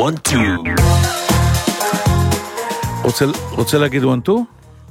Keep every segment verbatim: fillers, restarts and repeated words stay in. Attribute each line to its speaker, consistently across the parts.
Speaker 1: one two.
Speaker 2: רוצה, רוצה להגיד one two?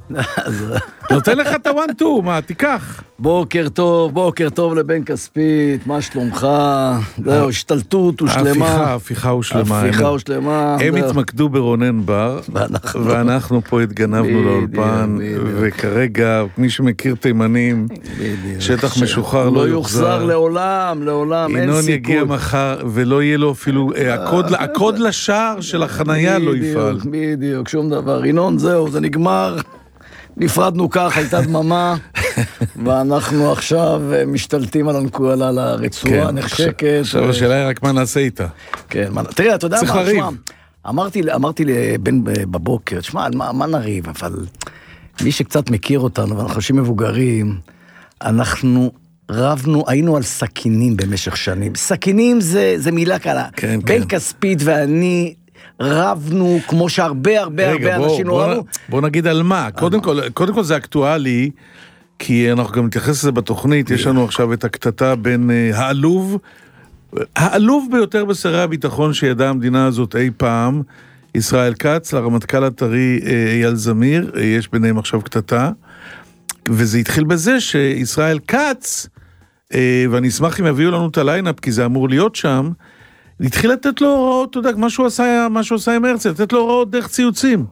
Speaker 2: נותן לך את ה-one two, מה, תיקח.
Speaker 3: בוקר טוב, בוקר טוב לבן כספית, מה שלומך? זהו, השתלטות ושלמה.
Speaker 2: ההפיכה, ההפיכה ושלמה.
Speaker 3: ההפיכה ושלמה.
Speaker 2: הם התמקדו ברונן בר, ואנחנו פה התגנבנו לאולפן, וכרגע, מי שמכיר תימנים, שטח משוחרר לא יוחזר.
Speaker 3: לא יוחזר לעולם, לעולם, אין סיכוי.
Speaker 2: ינון יגיע מחר, ולא יהיה לו אפילו, הקוד לשער של החנייה לא יפעל.
Speaker 3: בדיוק, שום דבר. ינון, זהו, זה נגמר. נפרדנו כך, הייתה דממה, ואנחנו עכשיו משתלטים על הנקודה, על הרצועה נחשקת.
Speaker 2: עכשיו השאלה היא רק מה נעשה איתה.
Speaker 3: כן, תראה, אתה יודע מה, תשמע, אמרתי לבן בבוקר, תשמע, מה נריב, אבל מי שקצת מכיר אותנו, ואנחנו אנשים מבוגרים, אנחנו רבנו, היינו על סכינים במשך שנים. סכינים זה מילה קלה. בן כספית ואני רבנו, כמו שהרבה הרבה הרבה אנשים לא רבנו.
Speaker 2: בוא נגיד על מה. קודם כל, קודם כל זה אקטואלי, כי אנחנו גם נתייחס לזה בתוכנית, יש לנו עכשיו את הקטטה בין העלוב, העלוב ביותר בשרי הביטחון שידעה המדינה הזאת אי פעם, ישראל כץ, לרמטכ"ל הטרי אייל זמיר, יש ביניהם עכשיו קטטה, וזה התחיל בזה שישראל כץ, ואני אשמח אם יביאו לנו את הליינאפ, כי זה אמור להיות שם, התחיל לתת לו הוראות, אתה יודע, מה שהוא עשה, מה שהוא עשה עם הרצל, לתת לו הוראות דרך ציוצים.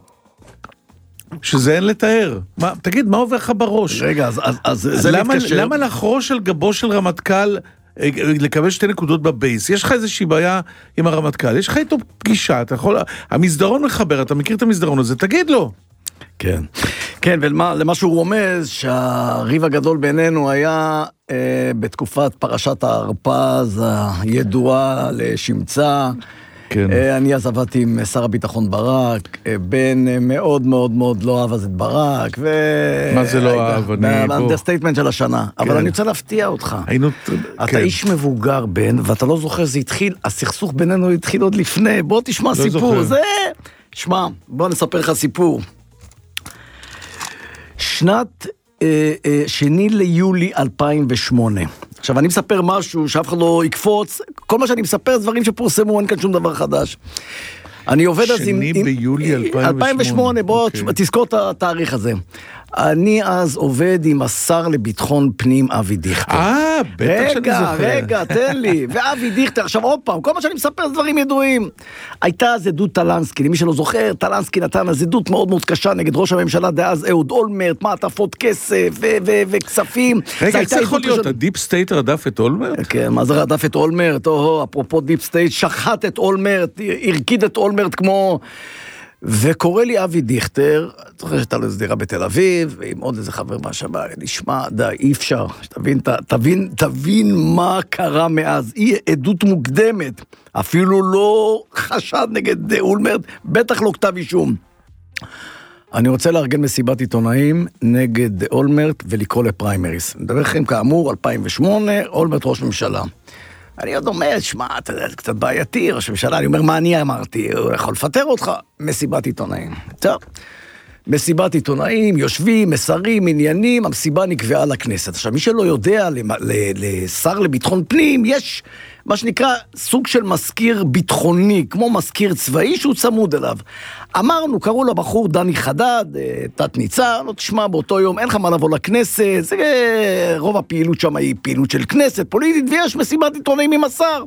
Speaker 2: שזה אין לתאר. מה, תגיד, מה עובר לך בראש?
Speaker 3: רגע, אז, אז, אז זה
Speaker 2: למה,
Speaker 3: מתקשר.
Speaker 2: למה לחרוש על גבו של רמטכ"ל לקבל שתי נקודות בבייס? יש לך איזושהי בעיה עם הרמטכ"ל, יש לך איתו פגישה, אתה יכול, המסדרון מחבר, אתה מכיר את המסדרון הזה, תגיד לו.
Speaker 3: כן, כן, ולמה שהוא רומז, שהריב הגדול בינינו היה אה, בתקופת פרשת ההרפז הידועה לשמצה. כן. אה, אני אז עבדתי עם שר הביטחון ברק, אה, בן אה, מאוד מאוד מאוד לא אהב אז את ברק, ו...
Speaker 2: מה זה לא אהב? אני בוא...
Speaker 3: באנדרסטייטמנט של השנה. כן. אבל אני רוצה להפתיע אותך.
Speaker 2: היינו...
Speaker 3: אתה כן. איש מבוגר בן, ואתה לא זוכר, זה התחיל, הסכסוך בינינו התחיל עוד לפני, בוא תשמע לא סיפור. זוכר. זה... שמע, בוא נספר לך סיפור. שנת אה, אה, שני ליולי אלפיים ושמונה. עכשיו, אני מספר משהו שאף אחד לא יקפוץ. כל מה שאני מספר זה דברים שפורסמו, אין כאן שום דבר חדש. אני עובד אז עם...
Speaker 2: שני ביולי אלפיים ושמונה.
Speaker 3: אלפיים ושמונה, בוא okay. תזכור את התאריך הזה. אני אז עובד עם השר לביטחון פנים אבי דיכטר.
Speaker 2: אה, בטח שאני זוכר.
Speaker 3: רגע, רגע, תן לי. ואבי דיכטר, עכשיו עוד פעם, כל מה שאני מספר זה דברים ידועים. הייתה אז עדות טלנסקי, למי שלא זוכר, טלנסקי נתן אז עדות מאוד מאוד קשה נגד ראש הממשלה דאז אהוד אולמרט, מעטפות כסף וכספים.
Speaker 2: רגע, זה יכול להיות, הדיפ סטייט רדף את אולמרט?
Speaker 3: כן, מה זה רדף את אולמרט? אפרופו דיפ סטייט, שחט את אולמרט, הרקיד את אולמרט כמו... וקורא לי אבי דיכטר, זוכר שהייתה לו סדירה בתל אביב, ועם עוד איזה חבר מהשב"כ, נשמע, די, אי אפשר, שתבין, תבין, תבין מה קרה מאז, היא עדות מוקדמת, אפילו לא חשד נגד אולמרט, בטח לא כתב אישום. אני רוצה לארגן מסיבת עיתונאים נגד אולמרט ולקרוא לפריימריס. מדבר לכם כאמור, אלפיים ושמונה, אולמרט ראש ממשלה. אני עוד אומר, שמע, אתה יודע, זה קצת בעייתי, ראש הממשלה, אני אומר, מה אני אמרתי? הוא יכול לפטר אותך? מסיבת עיתונאים. טוב, מסיבת עיתונאים, יושבים, מסרים, עניינים, המסיבה נקבעה לכנסת. עכשיו, מי שלא יודע, לשר לביטחון פנים, יש מה שנקרא סוג של מזכיר ביטחוני, כמו מזכיר צבאי שהוא צמוד אליו. אמרנו, קראו לבחור דני חדד, תת ניצב, לא תשמע, באותו יום אין לך מה לבוא לכנסת, זה רוב הפעילות שם היא פעילות של כנסת, פוליטית, ויש מסיבת עיתונאים עם השר.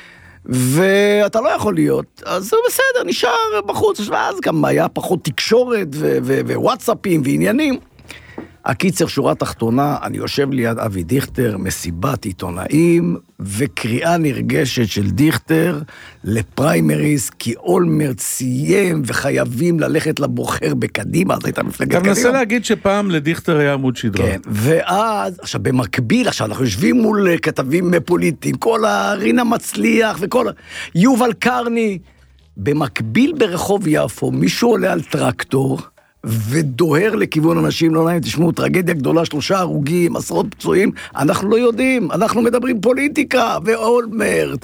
Speaker 3: ואתה לא יכול להיות, אז זה בסדר, נשאר בחוץ, ואז גם היה פחות תקשורת ווואטסאפים ועניינים. הקיצר, שורה תחתונה, אני יושב ליד אבי דיכטר, מסיבת עיתונאים, וקריאה נרגשת של דיכטר לפריימריס, כי אולמרט סיים וחייבים ללכת לבוחר בקדימה, אז הייתה מפלגת קדימה.
Speaker 2: גם נסה להגיד שפעם לדיכטר היה עמוד שדרה.
Speaker 3: כן, ואז, עכשיו במקביל, עכשיו אנחנו יושבים מול כתבים פוליטיים, כל הרינה מצליח וכל... יובל קרני, במקביל ברחוב יפו, מישהו עולה על טרקטור, ודוהר לכיוון אנשים, לא נעים, תשמעו, טרגדיה גדולה, שלושה הרוגים, עשרות פצועים, אנחנו לא יודעים, אנחנו מדברים פוליטיקה, ואולמרט,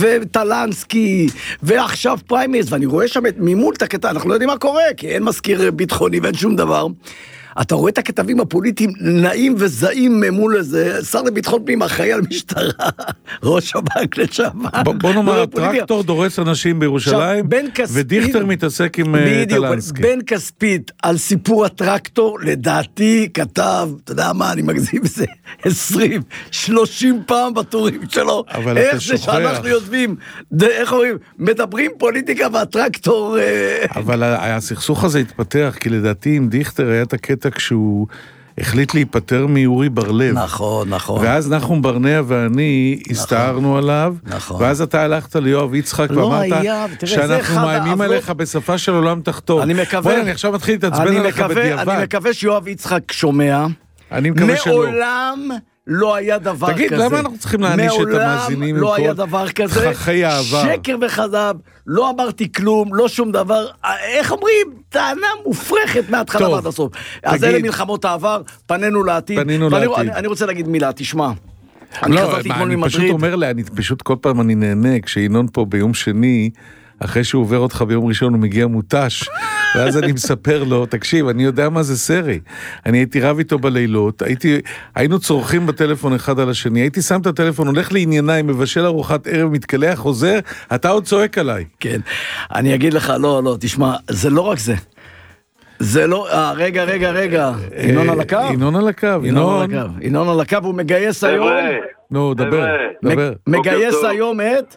Speaker 3: וטלנסקי, ועכשיו פריימריס, ואני רואה שם ממול את הקטע, אנחנו לא יודעים מה קורה, כי אין מזכיר ביטחוני ואין שום דבר. אתה רואה את הכתבים הפוליטיים נעים וזעים מול איזה, שר לביטחון פנים אחראי על משטרה, ראש שב"כ לשעבר.
Speaker 2: בוא נאמר, הטרקטור דורס אנשים בירושלים, ודיכטר מתעסק עם טלנסקי.
Speaker 3: בן כספית על סיפור הטרקטור, לדעתי כתב, אתה יודע מה, אני מגזים בזה, עשרים, שלושים פעם בטורים שלו. איך זה שאנחנו יודעים, איך אומרים, מדברים פוליטיקה והטרקטור...
Speaker 2: אבל הסכסוך הזה התפתח, כי לדעתי עם דיכטר היה את הקטע כשהוא החליט להיפטר מיורי בר-לב.
Speaker 3: נכון, נכון.
Speaker 2: ואז נחום ברנע ואני הסתערנו עליו, ואז אתה הלכת ליואב יצחק ואמרת שאנחנו מאיימים עליך בשפה של עולם תחתון.
Speaker 3: אני מקווה...
Speaker 2: אני עכשיו מתחיל להתעצבן עליך בדיעבד.
Speaker 3: אני מקווה שיואב יצחק שומע.
Speaker 2: אני מקווה שלא.
Speaker 3: מעולם... לא היה דבר
Speaker 2: תגיד,
Speaker 3: כזה.
Speaker 2: תגיד, למה אנחנו צריכים להעניש את המאזינים
Speaker 3: מעולם לא היה דבר כזה.
Speaker 2: חכי העבר.
Speaker 3: שקר וחזב, לא אמרתי כלום, לא שום דבר. איך אומרים? טענה מופרכת מההתחלה ועד הסוף. אז אלה מלחמות העבר, פנינו לעתיד.
Speaker 2: פנינו לעתיד.
Speaker 3: אני, אני רוצה להגיד מילה, תשמע. אני
Speaker 2: לא,
Speaker 3: חזרתי
Speaker 2: מה,
Speaker 3: אתמול
Speaker 2: אני
Speaker 3: ממדריד.
Speaker 2: פשוט אומר לה, אני פשוט כל פעם אני נהנה, כשינון פה ביום שני, אחרי שהוא עובר אותך ביום ראשון, הוא מגיע מוטש, ואז אני מספר לו, תקשיב, אני יודע מה זה סרי. אני הייתי רב איתו בלילות, הייתי, היינו צורכים בטלפון אחד על השני, הייתי שם את הטלפון, הולך לענייניי, מבשל ארוחת ערב, מתקלח, חוזר, אתה עוד צועק עליי.
Speaker 3: כן, אני אגיד לך, לא, לא, תשמע, זה לא רק זה. זה לא, אה, רגע, רגע, רגע, ינון על הקו?
Speaker 2: ינון על הקו, ינון.
Speaker 3: ינון על הקו, הוא מגייס היום.
Speaker 2: נו, דבר, דבר.
Speaker 3: מגייס היום את?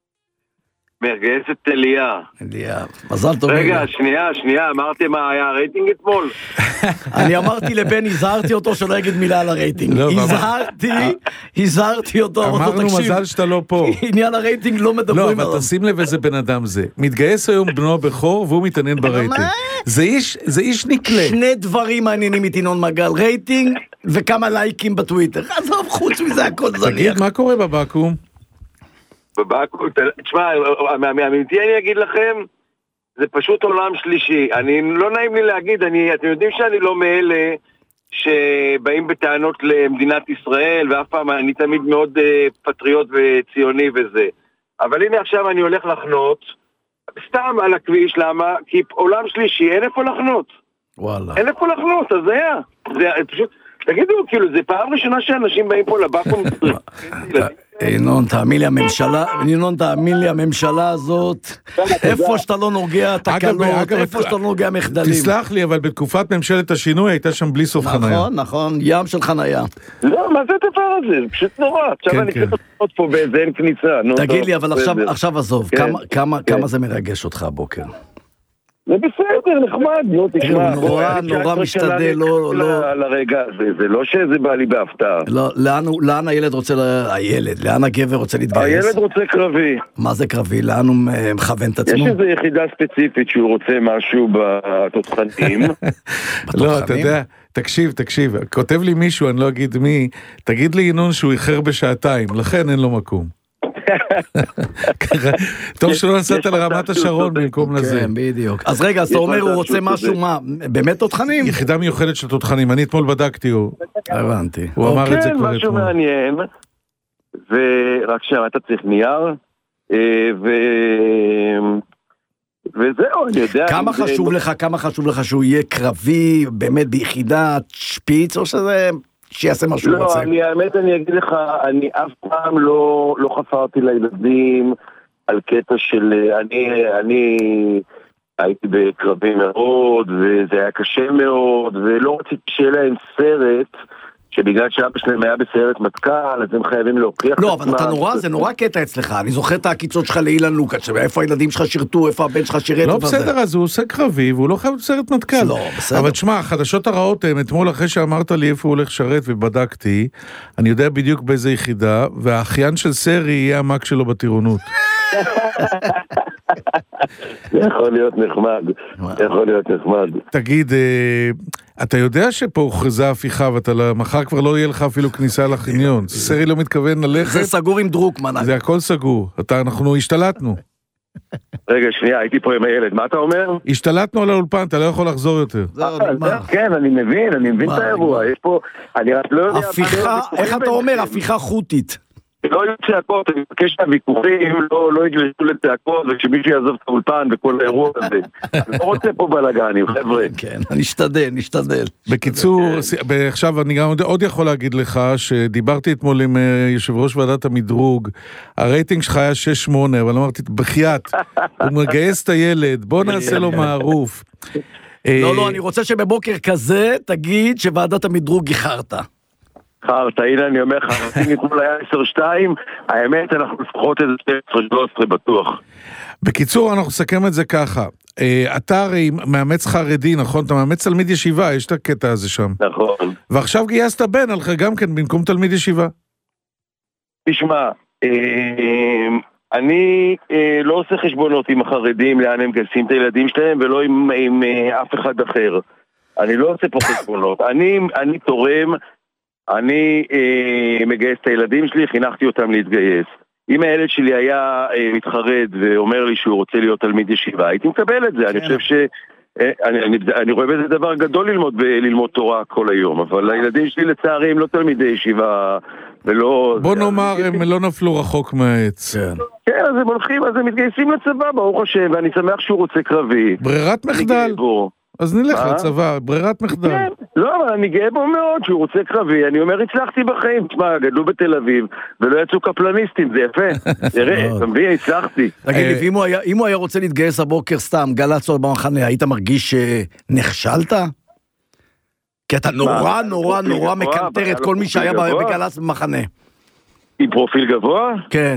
Speaker 1: מגייס את אליה.
Speaker 3: אליה, מזל טוב.
Speaker 1: רגע, שנייה, שנייה, אמרתי מה היה הרייטינג אתמול?
Speaker 3: אני אמרתי לבן, הזהרתי אותו שלא יגיד מילה על הרייטינג. הזהרתי, הזהרתי אותו.
Speaker 2: אמרנו מזל שאתה לא פה.
Speaker 3: עניין הרייטינג לא מדברים עליו.
Speaker 2: לא, אבל תשים לב איזה בן אדם זה. מתגייס היום בנו בכור והוא מתעניין ברייטינג. זה איש נקלה.
Speaker 3: שני דברים מעניינים את ינון מגל, רייטינג וכמה לייקים בטוויטר. עזוב, חוץ מזה הכל זניח.
Speaker 2: תגיד, מה קורה בבקו"ם?
Speaker 1: בבקו"ם, תשמע, מהאמיתי אני אגיד לכם, זה פשוט עולם שלישי. אני, לא נעים לי להגיד, אני, אתם יודעים שאני לא מאלה שבאים בטענות למדינת ישראל, ואף פעם אני תמיד מאוד פטריוט וציוני וזה. אבל הנה עכשיו אני הולך לחנות, סתם על הכביש, למה? כי עולם שלישי, אין איפה לחנות.
Speaker 3: וואלה.
Speaker 1: אין איפה לחנות, אז זה היה. זה פשוט, תגידו, כאילו, זה פעם ראשונה שאנשים באים פה לבקו"ם.
Speaker 3: ינון, תאמין לי הממשלה, ינון, תאמין לי הממשלה הזאת, איפה שאתה לא נוגע תקלות, איפה שאתה לא נוגע מחדלים.
Speaker 2: תסלח לי, אבל בתקופת ממשלת השינוי הייתה שם בלי סוף חניה.
Speaker 3: נכון, נכון, ים של חניה.
Speaker 1: לא, מה זה הדבר הזה? זה פשוט נורא. עכשיו אני צריך לעשות פה באיזה אין כניסה.
Speaker 3: תגיד לי, אבל עכשיו עזוב, כמה זה מרגש אותך הבוקר?
Speaker 1: זה בסדר, נחמד, נו, תשמע.
Speaker 3: נורא, נורא משתדל, לא, לא.
Speaker 1: לרגע הזה, זה לא שזה בא לי בהפתעה.
Speaker 3: לא, לאן הילד רוצה, הילד, לאן הגבר רוצה להתגייס?
Speaker 1: הילד רוצה קרבי.
Speaker 3: מה זה קרבי? לאן הוא מכוון את עצמו?
Speaker 1: יש איזו יחידה ספציפית שהוא רוצה משהו בתותחנים.
Speaker 2: לא, אתה יודע, תקשיב, תקשיב, כותב לי מישהו, אני לא אגיד מי, תגיד לי ינון שהוא איחר בשעתיים, לכן אין לו מקום. טוב שלא נסעת לרמת השרון במקום לזה.
Speaker 3: כן, בדיוק. אז רגע, אז אתה אומר הוא רוצה משהו, מה, באמת תותחנים?
Speaker 2: יחידה מיוחדת של תותחנים, אני אתמול בדקתי, הוא
Speaker 3: הבנתי.
Speaker 2: הוא אמר את זה כבר אתמול.
Speaker 1: כן, משהו מעניין, ורק שם אתה צריך נייר, וזהו, אני יודע...
Speaker 3: כמה חשוב לך, כמה חשוב לך שהוא יהיה קרבי, באמת ביחידת שפיץ, או שזה... שיעשה משהו
Speaker 1: לא, רוצה. אני, האמת אני אגיד לך, אני אף פעם לא, לא חפרתי לילדים על קטע של, אני, אני הייתי בקרבי מאוד, וזה היה קשה מאוד, ולא רציתי שיהיה להם סרט, שבגלל שאבא שלהם היה בסרט מטכ"ל, אז הם חייבים להוכיח...
Speaker 3: לא, אבל אתה נורא, זה נורא קטע אצלך, אני זוכר את הקיצות שלך לאילן לוקאץ', איפה הילדים שלך שירתו, איפה הבן שלך שירת...
Speaker 2: לא בסדר, אז הוא עושה קרבי, והוא לא חייב בסרט מטכ"ל.
Speaker 3: לא, בסדר.
Speaker 2: אבל תשמע, החדשות הרעות הם, אתמול אחרי שאמרת לי איפה הוא הולך שרת ובדקתי, אני יודע בדיוק באיזה יחידה, והאחיין של סרי יהיה המק שלו בטירונות.
Speaker 1: יכול להיות נחמד, יכול להיות נחמד.
Speaker 2: תגיד, אתה יודע שפה הוכרזה הפיכה, ואתה מחר כבר לא יהיה לך אפילו כניסה לחניון. סרי לא מתכוון ללכת.
Speaker 3: זה סגור עם דרוקמן.
Speaker 2: זה הכל סגור. אנחנו השתלטנו.
Speaker 1: רגע, שנייה, הייתי פה עם הילד, מה אתה אומר?
Speaker 2: השתלטנו על האולפן, אתה לא יכול לחזור יותר.
Speaker 1: כן, אני מבין, אני מבין את האירוע. יש פה, אני רק לא יודע...
Speaker 3: הפיכה, איך אתה אומר? הפיכה חוטית.
Speaker 1: שלא יהיו צעקות, אני מבקש שהוויכוחים לא, לא יגלשו לצעקות, וכשמישהו יעזוב את האולפן וכל האירוע הזה. אני לא רוצה פה בלגנים, חבר'ה.
Speaker 3: כן, נשתדל, נשתדל.
Speaker 2: בקיצור, עכשיו אני גם עוד יכול להגיד לך, שדיברתי אתמול עם יושב ראש ועדת המדרוג, הרייטינג שלך היה שש שמונה, אבל אמרתי, בחייאת, הוא מגייס את הילד, בוא נעשה לו מערוף.
Speaker 3: לא, לא, אני רוצה שבבוקר כזה תגיד שוועדת המדרוג איחרת.
Speaker 1: חרת, הנה אני אומר לך, רציתי אתמול היה עשר שתיים, האמת אנחנו לפחות איזה שתים עשרה שלוש עשרה בטוח.
Speaker 2: בקיצור, אנחנו נסכם את זה ככה, אתה הרי מאמץ חרדי, נכון? אתה מאמץ תלמיד ישיבה, יש את הקטע הזה שם.
Speaker 1: נכון.
Speaker 2: ועכשיו גייסת בן עליך גם כן, במקום תלמיד ישיבה.
Speaker 1: תשמע, אני לא עושה חשבונות עם החרדים, לאן הם גייסים את הילדים שלהם, ולא עם, עם אף אחד אחר. אני לא עושה פה חשבונות. אני, אני תורם, אני אה, מגייס את הילדים שלי, חינכתי אותם להתגייס. אם הילד שלי היה אה, מתחרד ואומר לי שהוא רוצה להיות תלמיד ישיבה, הייתי מקבל את זה. כן. אני חושב ש... אה, אני, אני, אני רואה בזה דבר גדול ללמוד, ללמוד תורה כל היום, אבל הילדים שלי לצערי הם לא תלמידי ישיבה ולא...
Speaker 2: בוא נאמר, הם לא נפלו רחוק מהעץ.
Speaker 1: כן. כן, אז הם הולכים, אז הם מתגייסים לצבא, ברוך השם, ואני שמח שהוא רוצה קרבי.
Speaker 2: ברירת מחדל. אז נלך לצבא, ברירת מחדל.
Speaker 1: כן, לא, אבל אני גאה בו מאוד שהוא רוצה קרבי, אני אומר, הצלחתי בחיים, תשמע, גדלו בתל אביב, ולא יצאו קפלניסטים, זה יפה, תראה, אתה מבין, הצלחתי.
Speaker 3: תגיד לי, אם הוא היה רוצה להתגייס הבוקר סתם, גל"צ או במחנה, היית מרגיש שנכשלת? כי אתה נורא נורא נורא מקנטר את כל מי שהיה בגל"צ במחנה.
Speaker 1: עם פרופיל גבוה?
Speaker 3: כן.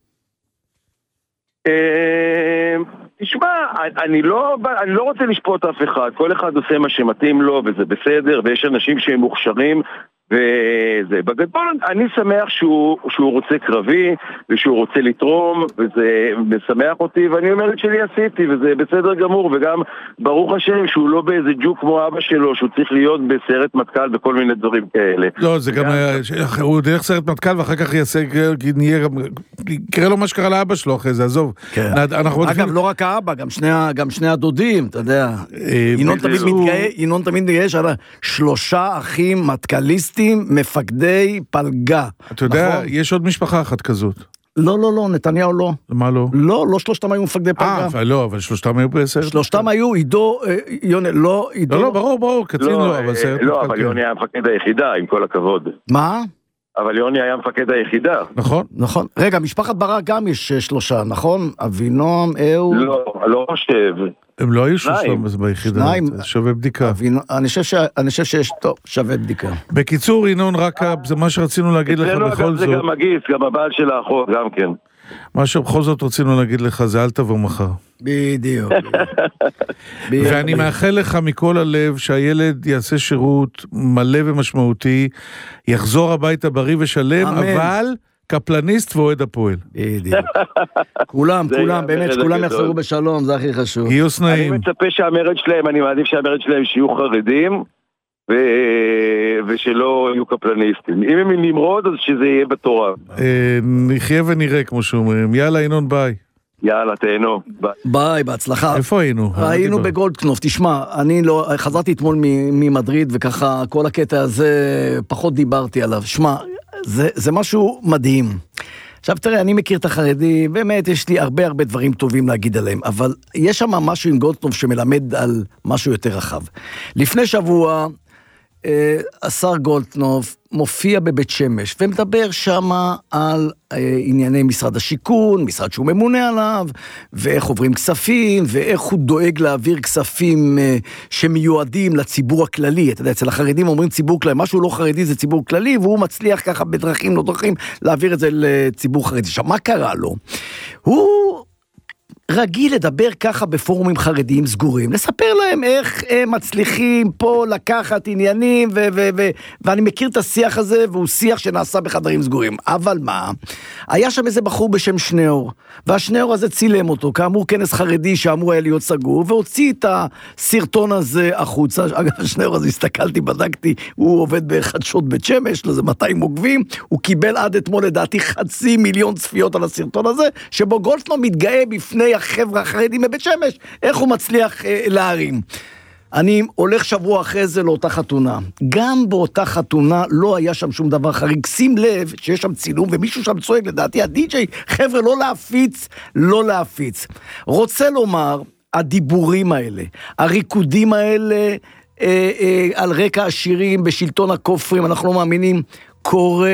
Speaker 1: תשמע, אני לא, אני לא רוצה לשפוט אף אחד, כל אחד עושה מה שמתאים לו וזה בסדר, ויש אנשים שהם מוכשרים וזה. בגדול אני שמח שהוא, שהוא רוצה קרבי ושהוא רוצה לתרום, וזה משמח אותי, ואני אומר את שלי עשיתי, וזה בסדר גמור, וגם ברוך השם שהוא לא באיזה ג'וק כמו אבא שלו, שהוא צריך להיות בסרט מטכ"ל וכל מיני דברים כאלה.
Speaker 2: לא, זה גם, הוא דרך סרט מטכ"ל ואחר כך יעשה, יקרה לו מה שקרה לאבא שלו אחרי זה, עזוב.
Speaker 3: אגב, לא רק האבא, גם שני הדודים, אתה יודע. ינון תמיד מתגייש על שלושה אחים מטכ"ליסטים, מפקדי פלגה.
Speaker 2: אתה יודע, יש עוד משפחה אחת כזאת.
Speaker 3: לא, לא, לא, נתניהו לא.
Speaker 2: מה לא?
Speaker 3: לא, לא שלושתם היו מפקדי פלגה.
Speaker 2: אה, לא, אבל שלושתם היו בסרט.
Speaker 3: שלושתם היו, עידו, יוני, לא, עידו.
Speaker 2: לא, לא, ברור, ברור, קצין לא, אבל סרט
Speaker 1: לא, אבל יוני היה מפקד היחידה, עם כל הכבוד.
Speaker 3: מה?
Speaker 1: אבל יוני היה מפקד היחידה.
Speaker 2: נכון.
Speaker 3: נכון. רגע, משפחת ברק גם יש שלושה, נכון? אבינועם, אהוד.
Speaker 1: לא, לא חושב.
Speaker 2: הם לא היו שלושה ביחידה, שווה בדיקה.
Speaker 3: אני חושב שיש, טוב, שווה בדיקה.
Speaker 2: בקיצור, ינון, רק זה מה שרצינו להגיד לך בכל זאת.
Speaker 1: זה גם מגיס, גם הבעל של האחות, גם כן.
Speaker 2: מה שבכל זאת רצינו להגיד לך, זה אל תבוא מחר.
Speaker 3: בדיוק.
Speaker 2: ואני מאחל לך מכל הלב שהילד יעשה שירות מלא ומשמעותי, יחזור הביתה בריא ושלם, אבל קפלניסט ואוהד הפועל.
Speaker 3: בדיוק. כולם, כולם, באמת, כולם יחזרו בשלום, זה הכי חשוב.
Speaker 2: גיוס נעים.
Speaker 1: אני מצפה שהמרד שלהם, אני מעדיף שהמרד שלהם שיהיו חרדים, ושלא יהיו קפלניסטים. אם הם נמרוד, אז שזה יהיה בתורה.
Speaker 2: נחיה ונראה, כמו שאומרים. יאללה, ינון, ביי.
Speaker 1: יאללה, תהנו.
Speaker 3: ביי, בהצלחה.
Speaker 2: איפה היינו?
Speaker 3: היינו בגולדקנופ. תשמע, אני לא, חזרתי אתמול ממדריד, וככה כל הקטע הזה פחות דיברתי עליו. שמע, זה, זה משהו מדהים. עכשיו תראה, אני מכיר את החרדים, באמת יש לי הרבה הרבה דברים טובים להגיד עליהם, אבל יש שם משהו עם גולדקנופ שמלמד על משהו יותר רחב. לפני שבוע, אה, השר גולדקנופ מופיע בבית שמש, ומדבר שם על אה, ענייני משרד השיכון, משרד שהוא ממונה עליו, ואיך עוברים כספים, ואיך הוא דואג להעביר כספים אה, שמיועדים לציבור הכללי. אתה יודע, אצל החרדים אומרים ציבור כללי, משהו לא חרדי זה ציבור כללי, והוא מצליח ככה בדרכים לא דרכים להעביר את זה לציבור חרדי. עכשיו, מה קרה לו? הוא רגיל לדבר ככה בפורומים חרדיים סגורים, לספר להם איך הם מצליחים פה לקחת עניינים, ו- ו- ו- ואני מכיר את השיח הזה, והוא שיח שנעשה בחדרים סגורים. אבל מה? היה שם איזה בחור בשם שניאור, והשניאור הזה צילם אותו, כאמור כנס חרדי שאמור היה להיות סגור, והוציא את הסרטון הזה החוצה. אגב, השניאור הזה, הסתכלתי, בדקתי, הוא עובד בחדשות בית שמש, לזה מאתיים עוקבים, הוא קיבל עד אתמול לדעתי חצי מיליון צפיות על הסרטון הזה, שבו גולדקנופ מתגאה בפני החבר'ה החרדים בבית שמש, איך הוא מצליח אה, להרים. אני הולך שבוע אחרי זה לאותה חתונה. גם באותה חתונה לא היה שם שום דבר חריג. שים לב שיש שם צילום ומישהו שם צועק, לדעתי הדי-ג'יי, חבר'ה, לא להפיץ, לא להפיץ. רוצה לומר, הדיבורים האלה, הריקודים האלה, אה, אה, על רקע השירים בשלטון הכופרים, אנחנו לא מאמינים, קורה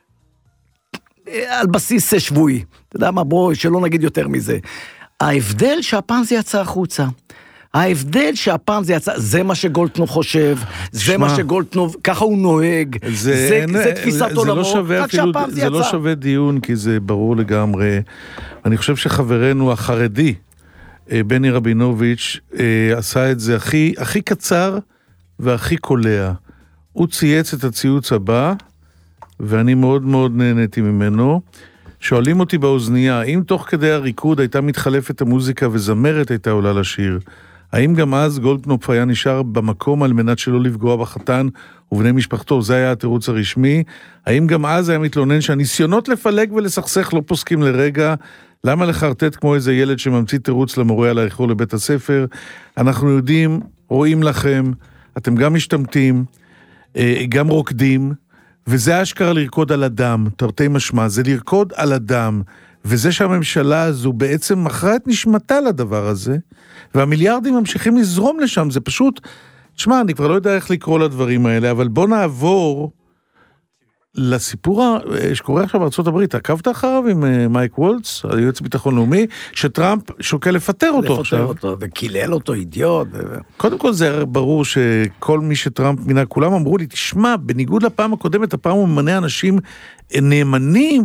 Speaker 3: אה, על בסיס שבועי. אתה יודע מה, בואי, שלא נגיד יותר מזה. ההבדל שהפעם זה יצא החוצה. ההבדל שהפעם זה יצא, זה מה שגולדקנופ חושב, זה שמה, מה שגולדקנופ, ככה הוא נוהג, זה, זה, אין, זה תפיסת עולמו,
Speaker 2: לא שווה אפילו, זה, זה לא שווה דיון, כי זה ברור לגמרי. אני חושב שחברנו החרדי, בני רבינוביץ', עשה את זה הכי, הכי קצר והכי קולע. הוא צייץ את הציוץ הבא, ואני מאוד מאוד נהניתי ממנו. שואלים אותי באוזנייה, אם תוך כדי הריקוד הייתה מתחלפת המוזיקה וזמרת הייתה עולה לשיר, האם גם אז גולדקנופ היה נשאר במקום על מנת שלא לפגוע בחתן ובני משפחתו? זה היה התירוץ הרשמי. האם גם אז היה מתלונן שהניסיונות לפלג ולסכסך לא פוסקים לרגע? למה לחרטט כמו איזה ילד שממציא תירוץ למורה על האיחור לבית הספר? אנחנו יודעים, רואים לכם, אתם גם משתמטים, גם רוקדים, וזה אשכרה לרקוד על אדם, תרתי משמע, זה לרקוד על אדם, וזה שהממשלה הזו בעצם מכרה את נשמתה לדבר הזה, והמיליארדים ממשיכים לזרום לשם, זה פשוט, תשמע, אני כבר לא יודע איך לקרוא לדברים האלה, אבל בוא נעבור לסיפור שקורה עכשיו בארצות הברית. עקבת אחריו עם מייק וולץ, היועץ ביטחון לאומי, שטראמפ שוקל לפטר אותו עכשיו.
Speaker 3: לפטר אותו, וקילל אותו אידיוט.
Speaker 2: קודם כל זה ברור שכל מי שטראמפ מינה, כולם אמרו לי, תשמע, בניגוד לפעם הקודמת, הפעם הוא ממנה אנשים נאמנים,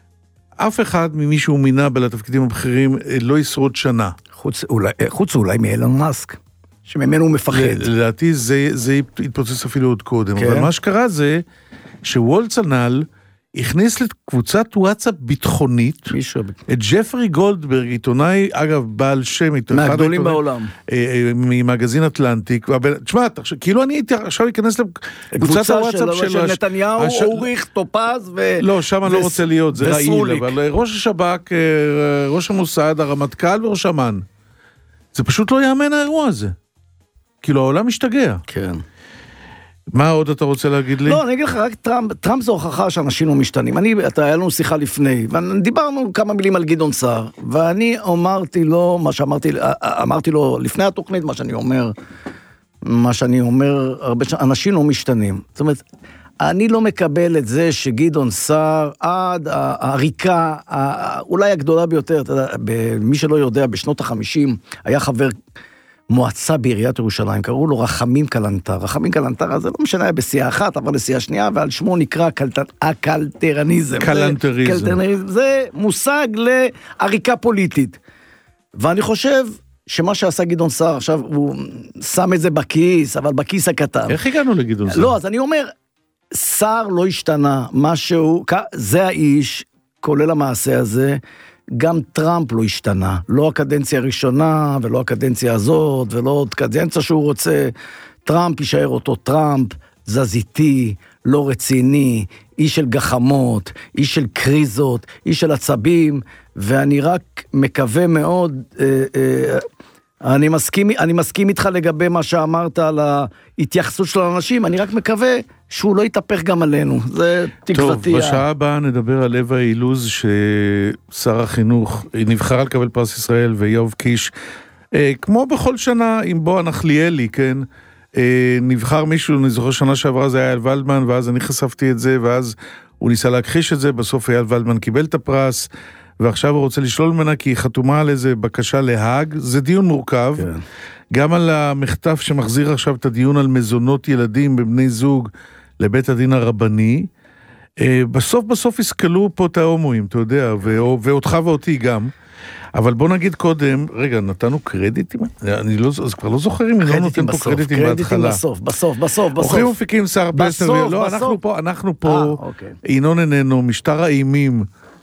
Speaker 2: אף אחד ממי שהוא מינה לתפקידים הבכירים לא ישרוד שנה.
Speaker 3: חוץ אולי, חוץ אולי מאילון מאסק, שממנו הוא מפחד.
Speaker 2: לדעתי זה, זה יתפוצץ אפילו עוד קודם, כן. אבל מה שקרה זה שוולץ הנ"ל הכניס לקבוצת וואטסאפ ביטחונית את ג'פרי גולדברג, עיתונאי, אגב, בעל שם,
Speaker 3: מהגדולים בעולם,
Speaker 2: ממגזין אטלנטיק. תשמע, כאילו אני עכשיו אכנס לקבוצת הוואטסאפ
Speaker 3: של נתניהו, אוריך, טופז ו...
Speaker 2: לא, שם אני לא רוצה להיות, זה רעיל, אבל ראש השב"כ, ראש המוסד, הרמטכ"ל וראש אמ"ן. זה פשוט לא יאמן האירוע הזה. כאילו העולם משתגע.
Speaker 3: כן.
Speaker 2: מה עוד אתה רוצה להגיד לי?
Speaker 3: לא, אני אגיד לך, רק טראמפ, טראמפ זו הוכחה שאנשים לא משתנים. אני, אתה, היה לנו שיחה לפני, ודיברנו כמה מילים על גדעון סער, ואני אמרתי לו, מה שאמרתי, אמרתי לו לפני התוכנית, מה שאני אומר, מה שאני אומר, הרבה ש... אנשים לא משתנים. זאת אומרת, אני לא מקבל את זה שגדעון סער, עד העריקה, אולי הגדולה ביותר, אתה יודע, מי שלא יודע, בשנות החמישים, היה חבר מועצה בעיריית ירושלים, קראו לו רחמים קלנטר. רחמים קלנטר, זה לא משנה, היה בסיעה אחת, עבר לסיעה שנייה, ועל שמו נקרא הקלטרניזם.
Speaker 2: קלנטריזם.
Speaker 3: זה מושג לעריקה פוליטית. ואני חושב שמה שעשה גדעון סער, עכשיו הוא שם את זה בכיס, אבל בכיס הקטן.
Speaker 2: איך הגענו לגדעון סער?
Speaker 3: לא, אז אני אומר, סער לא השתנה, משהו, זה האיש, כולל המעשה הזה, גם טראמפ לא השתנה, לא הקדנציה הראשונה, ולא הקדנציה הזאת, ולא עוד קדנציה שהוא רוצה, טראמפ יישאר אותו טראמפ, זזיתי, לא רציני, איש של גחמות, איש של קריזות, איש של עצבים, ואני רק מקווה מאוד, אה, אה, אני מסכים, אני מסכים איתך לגבי מה שאמרת על ההתייחסות של האנשים, אני רק מקווה שהוא לא יתהפך גם עלינו, זה תקוותי.
Speaker 2: טוב, בשעה הבאה נדבר על אווה אילוז, ששר החינוך נבחר לקבל פרס ישראל, ויואב קיש, אה, כמו בכל שנה עם בוא הנחליאלי, כן, אה, נבחר מישהו, אני זוכר שנה שעברה זה היה אייל ולדמן, ואז אני חשפתי את זה, ואז הוא ניסה להכחיש את זה, בסוף אייל ולדמן קיבל את הפרס, ועכשיו הוא רוצה לשלול ממנה כי היא חתומה על איזה בקשה להאג, זה דיון מורכב, כן. גם על המכתב שמחזיר עכשיו את הדיון על מזונות ילדים בבני זוג לבית הדין הרבני, בסוף בסוף הסקלו פה את ההומואים, אתה יודע, ואותך ואותי גם, אבל בוא נגיד קודם, רגע, נתנו קרדיטים? אני לא, אז כבר לא זוכר אם לא נותן פה קרדיטים בהתחלה. קרדיטים
Speaker 3: בסוף, בסוף, בסוף, בסוף.
Speaker 2: אוכלים ומפיקים שר פלסנר, לא, אנחנו פה, אנחנו פה, אינון איננו, משטר האימים,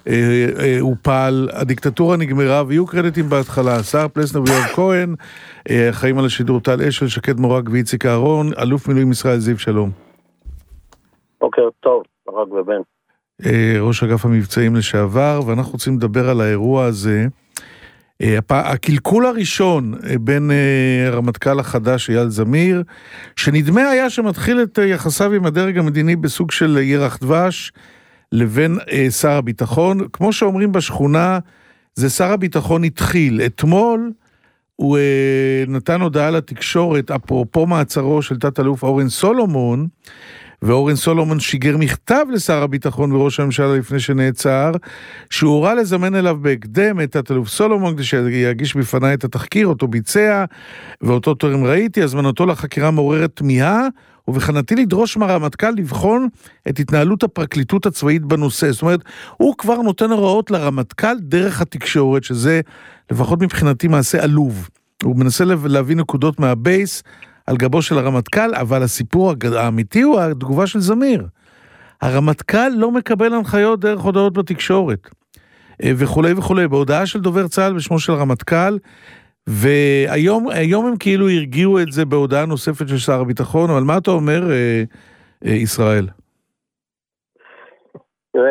Speaker 2: הוא פעל, הדיקטטורה נגמרה, ויהיו קרדיטים בהתחלה, שר פלסנר ויואב כהן, חיים על השידור טל אשל, שקד מורג ואיציק אהרון, אלוף מילואים ישראל זיו, שלום.
Speaker 4: בוקר טוב, מורג ובן.
Speaker 2: ראש אגף המבצעים לשעבר, ואנחנו רוצים לדבר על האירוע הזה, הקלקול הראשון בין הרמטכ"ל החדש אייל זמיר, שנדמה היה שמתחיל את יחסיו עם הדרג המדיני בסוג של ירח דבש, לבין שר הביטחון. כמו שאומרים בשכונה, זה שר הביטחון התחיל. אתמול הוא נתן הודעה לתקשורת, אפרופו מעצרו של תת אלוף אורן סולומון, ואורן סולומון שיגר מכתב לשר הביטחון וראש הממשלה לפני שנעצר, שהוא הורה לזמן אליו בהקדם את תת אלוף סולומון, כדי שיגיש בפני את התחקיר, אותו ביצע, ואותו תורם ראיתי, הזמנתו לחקירה מעוררת תמיהה, ובכנתי לדרוש מהרמטכ"ל לבחון את התנהלות הפרקליטות הצבאית בנושא. זאת אומרת, הוא כבר נותן הוראות לרמטכ"ל דרך התקשורת, שזה לפחות מבחינתי מעשה עלוב. הוא מנסה להביא נקודות מהבייס על גבו של הרמטכ"ל, אבל הסיפור האמיתי הוא התגובה של זמיר. הרמטכ"ל לא מקבל הנחיות דרך הודעות בתקשורת, וכולי וכולי. בהודעה של דובר צה"ל בשמו של הרמטכ"ל, והיום היום הם כאילו הרגיעו את זה בהודעה נוספת של שר הביטחון, אבל מה אתה אומר, אה, אה, ישראל?
Speaker 4: תראה,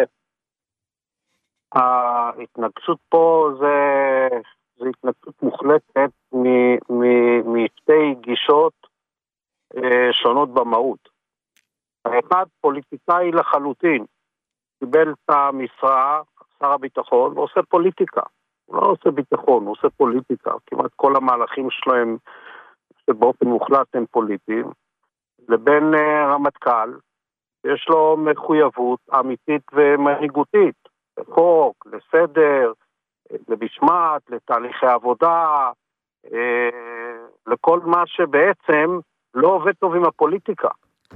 Speaker 4: ההתנגשות פה זה, זה התנגשות מוחלטת מ- מ- משתי גישות אה, שונות במהות. האחד, פוליטיקאי לחלוטין, קיבל את המשרה, שר הביטחון, ועושה פוליטיקה. הוא לא עושה ביטחון, הוא עושה פוליטיקה. כמעט כל המהלכים שלהם, שבאופן מוחלט הם פוליטיים, לבין uh, רמטכ"ל, יש לו מחויבות אמיתית ומנהיגותית, לחוק, לסדר, למשמעת, לתהליכי עבודה, uh, לכל מה שבעצם לא עובד טוב עם הפוליטיקה.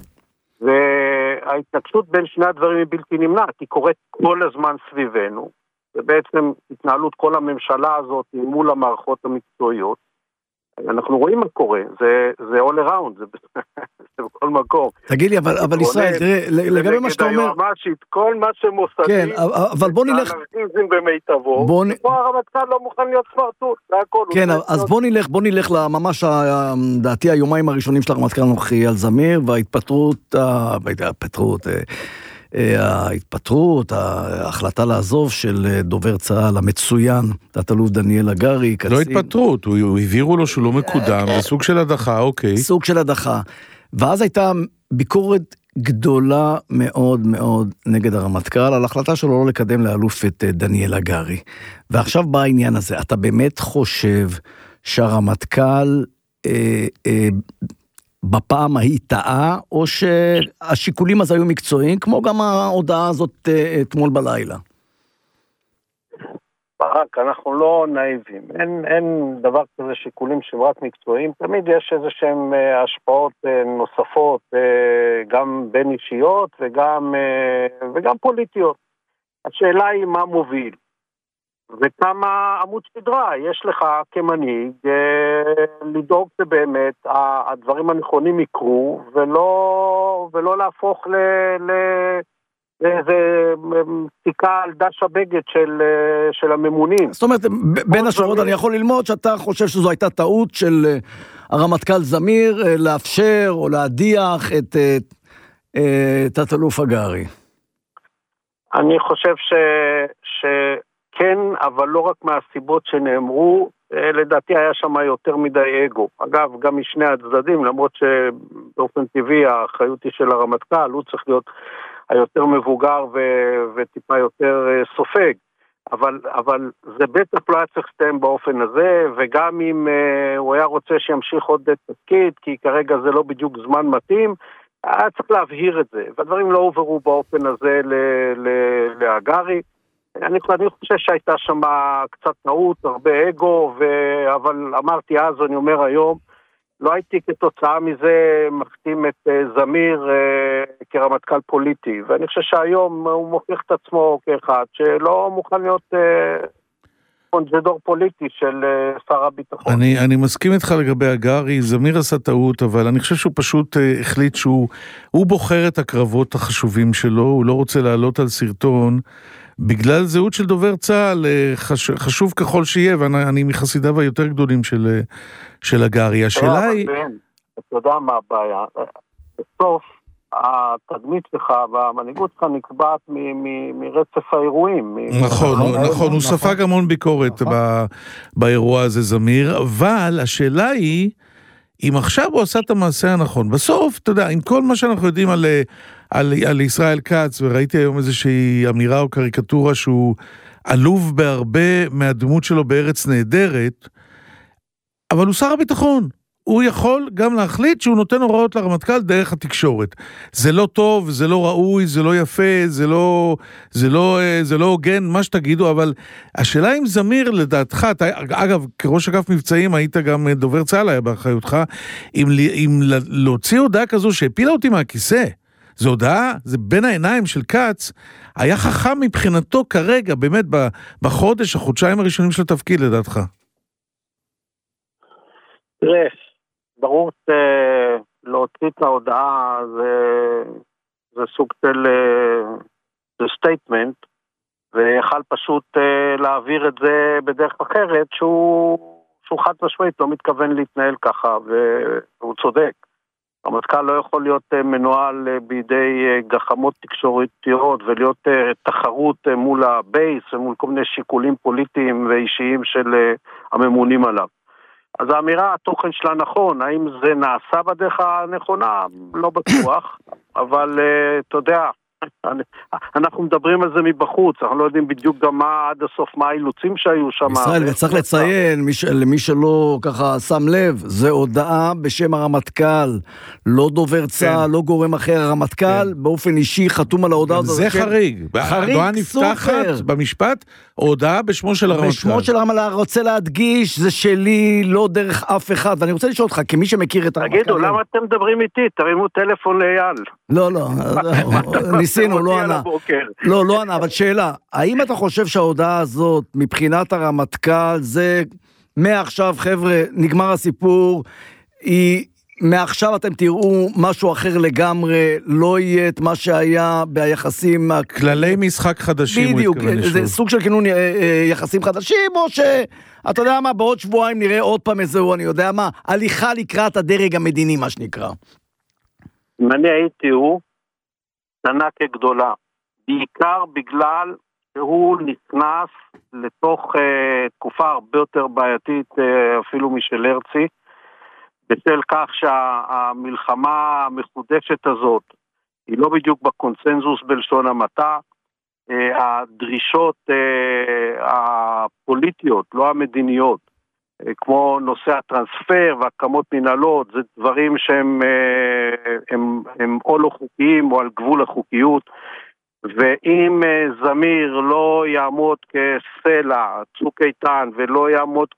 Speaker 4: וההתנגשות בין שני הדברים היא בלתי נמנעת, היא קורית כל הזמן סביבנו, ובעצם התנהלות כל הממשלה הזאת מול המערכות המקצועיות. אנחנו רואים מה קורה, זה, זה all around, זה, זה בכל מקום.
Speaker 3: תגיד לי, אבל, אבל ישראל, תראה, לגבי מה שאתה אומר...
Speaker 4: היועמ"שית, כל מה שמוסדי,
Speaker 3: כן, אבל בוא נלך...
Speaker 4: האנרכיזם במיטבו, בוא נ... ופה הרמטכ"ל לא מוכן להיות סמרטוט, זה הכל.
Speaker 3: כן, אז בוא נלך, בוא נלך לממש, דעתי, היומיים הראשונים של הרמטכ"ל הנוכחי אייל זמיר, וההתפטרות, ההתפטרות... ההתפטרות, ההחלטה לעזוב של דובר צה"ל המצוין, תת אלוף דניאל הגרי,
Speaker 2: לא התפטרות, הוא העבירו לו שהוא לא מקודם, זה סוג של הדחה, אוקיי.
Speaker 3: סוג של הדחה. ואז הייתה ביקורת גדולה מאוד מאוד נגד הרמטכ"ל, על ההחלטה שלו לא לקדם לאלוף את דניאל הגרי. ועכשיו בא העניין הזה, אתה באמת חושב שהרמטכ"ל... אה, אה, בפעם ההיא טעה, או שהשיקולים אז היו מקצועיים, כמו גם ההודעה הזאת אתמול בלילה?
Speaker 4: ברק, אנחנו לא נאיבים. אין, אין דבר כזה שיקולים שהם רק מקצועיים. תמיד יש איזה שהם השפעות נוספות, גם בין אישיות וגם, וגם פוליטיות. השאלה היא מה מוביל. וכמה עמוד סדרה יש לך כמנהיג לדאוג שבאמת הדברים הנכונים יקרו, ולא, ולא להפוך ל, ל, לאיזה פסיקה על דש הבגד של, של הממונים.
Speaker 3: זאת אומרת, בין השורות אני יכול ללמוד שאתה חושב שזו הייתה טעות של הרמטכ"ל זמיר לאפשר או להדיח את תת אלוף הגרי.
Speaker 4: אני חושב ש... ש... כן, אבל לא רק מהסיבות שנאמרו, לדעתי היה שם יותר מדי אגו. אגב, גם משני הצדדים, למרות שבאופן טבעי האחריות היא של הרמטכ"ל, הוא צריך להיות היותר מבוגר ו- וטיפה יותר סופג. אבל, אבל זה בטח לא היה צריך להסתיים באופן הזה, וגם אם uh, הוא היה רוצה שימשיך עוד את תפקיד, כי כרגע זה לא בדיוק זמן מתאים, היה צריך להבהיר את זה. והדברים לא עוברו באופן הזה ל- ל- להגרי. אני, אני חושב שהייתה שם קצת טעות, הרבה אגו, ו... אבל אמרתי אז, אני אומר היום, לא הייתי כתוצאה מזה מחתים את uh, זמיר uh, כרמטכ"ל פוליטי, ואני חושב שהיום הוא מוכיח את עצמו כאחד שלא מוכן להיות uh, קונג'דור פוליטי של uh, שר הביטחון.
Speaker 2: אני, אני מסכים איתך לגבי הגרי, זמיר עשה טעות, אבל אני חושב שהוא פשוט uh, החליט שהוא הוא בוחר את הקרבות החשובים שלו, הוא לא רוצה לעלות על סרטון, בגלל זהות של דובר צה"ל, חש, חשוב ככל שיהיה, ואני מחסידיו היותר גדולים של, של הגרי. השאלה היא...
Speaker 4: אתה יודע מה הבעיה? בסוף, התדמית שלך והמנהיגות שלך נקבעת מרצף האירועים.
Speaker 2: נכון, נכון, הוא ספג המון ביקורת באירוע הזה, זמיר, אבל השאלה היא, אם עכשיו הוא עשה את המעשה הנכון, בסוף, אתה יודע, עם כל מה שאנחנו יודעים על, על, על ישראל כץ, וראיתי היום איזושהי אמירה או קריקטורה שהוא עלוב בהרבה מהדמות שלו בארץ נהדרת, אבל הוא שר הביטחון. הוא יכול גם להחליט שהוא נותן הוראות לרמטכ"ל דרך התקשורת. זה לא טוב, זה לא ראוי, זה לא יפה, זה לא, זה לא, זה לא הוגן, מה שתגידו, אבל השאלה אם זמיר לדעתך, אתה, אגב, כראש אגף מבצעים היית גם דובר צה"ל היה באחריותך, אם, אם להוציא הודעה כזו שהפילה אותי מהכיסא, זו הודעה, זה בין העיניים של כץ, היה חכם מבחינתו כרגע, באמת בחודש, החודשיים הראשונים של התפקיד לדעתך.
Speaker 4: תראה, ברור שלהוציא את ההודעה זה, זה סוג של זה סטייטמנט, ויכל פשוט להעביר את זה בדרך אחרת, שהוא, שהוא חד משמעית לא מתכוון להתנהל ככה, והוא צודק. המטכ"ל לא יכול להיות מנוהל בידי גחמות תקשורתיות, ולהיות תחרות מול הבייס, ומול כל מיני שיקולים פוליטיים ואישיים של הממונים עליו. אז האמירה, התוכן שלה נכון, האם זה נעשה בדרך הנכונה? לא בטוח, אבל אתה יודע, אנחנו מדברים על זה מבחוץ, אנחנו לא יודעים בדיוק גם מה עד הסוף, מה האילוצים שהיו שם.
Speaker 3: ישראל, וצריך לציין, למי שלא ככה שם לב, זה הודעה בשם הרמטכ"ל, לא דובר צה"ל, לא גורם אחר, הרמטכ"ל, באופן אישי חתום על ההודעה הזאת.
Speaker 2: זה חריג, ההודעה נפתחת במשפט, הודעה בשמו של הרמטכ"ל.
Speaker 3: בשמו של הרמטכ"ל, רוצה להדגיש, זה שלי, לא דרך אף אחד, ואני רוצה לשאול אותך, כמי שמכיר את הרמטכ"ל.
Speaker 4: תגידו, למה אתם מדברים איתי? תרימו טלפון לאייל.
Speaker 3: לא, לא, ניסינו, לא ענה. לא, לא ענה, אבל שאלה, האם אתה חושב שההודעה הזאת, מבחינת הרמטכ"ל, זה מעכשיו, חבר'ה, נגמר הסיפור, היא, מעכשיו אתם תראו משהו אחר לגמרי, לא יהיה את מה שהיה ביחסים...
Speaker 2: כללי משחק חדשים.
Speaker 3: בדיוק, זה סוג של כינון יחסים חדשים, או שאתה יודע מה, בעוד שבועיים נראה עוד פעם איזהו, אני יודע מה, הליכה לקראת הדרג המדיני, מה שנקרא.
Speaker 4: אם אני הייתי הוא, קטנה כגדולה, בעיקר בגלל שהוא נכנס לתוך uh, תקופה הרבה יותר בעייתית uh, אפילו משל הרצי, בשל כך שהמלחמה המחודשת הזאת היא לא בדיוק בקונצנזוס בלשון המעטה, uh, הדרישות uh, הפוליטיות, לא המדיניות, uh, כמו נושא הטרנספר והקמות מנהלות, זה דברים שהם הם, הם או לא חוקיים או על גבול החוקיות, ואם uh, זמיר לא יעמוד כסלע, צוק איתן, ולא יעמוד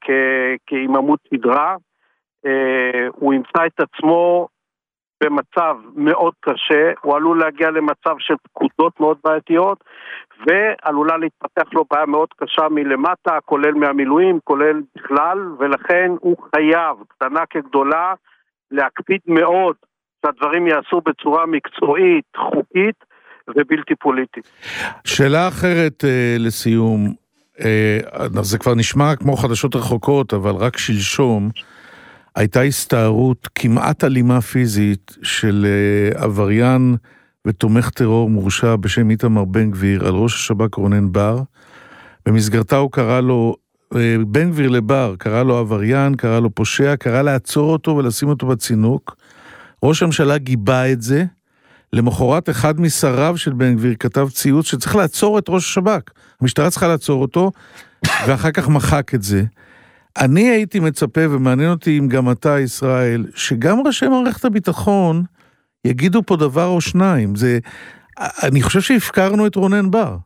Speaker 4: עם עמוד סדרה, uh, הוא ימצא את עצמו במצב מאוד קשה, הוא עלול להגיע למצב של פקודות מאוד בעייתיות, ועלולה להתפתח לו בעיה מאוד קשה מלמטה, כולל מהמילואים, כולל בכלל, ולכן הוא חייב, קטנה כגדולה, להקפיד מאוד שהדברים יעשו בצורה מקצועית, חוקית ובלתי פוליטית.
Speaker 2: שאלה אחרת uh, לסיום, uh, זה כבר נשמע כמו חדשות רחוקות, אבל רק שלשום, הייתה הסתערות כמעט אלימה פיזית של uh, עבריין ותומך טרור מורשע בשם איתמר בן גביר על ראש השב"כ רונן בר. במסגרתה הוא קרא לו, uh, בן גביר לבר, קרא לו עבריין, קרא לו פושע, קרא לעצור אותו ולשים אותו בצינוק. ראש הממשלה גיבה את זה. למחרת אחד משריו של בן גביר כתב ציוץ שצריך לעצור את ראש השב"כ. המשטרה צריכה לעצור אותו, ואחר כך מחק את זה. אני הייתי מצפה, ומעניין אותי אם גם אתה, ישראל, שגם ראשי מערכת הביטחון יגידו פה דבר או שניים. זה, אני חושב שהפקרנו את רונן בר.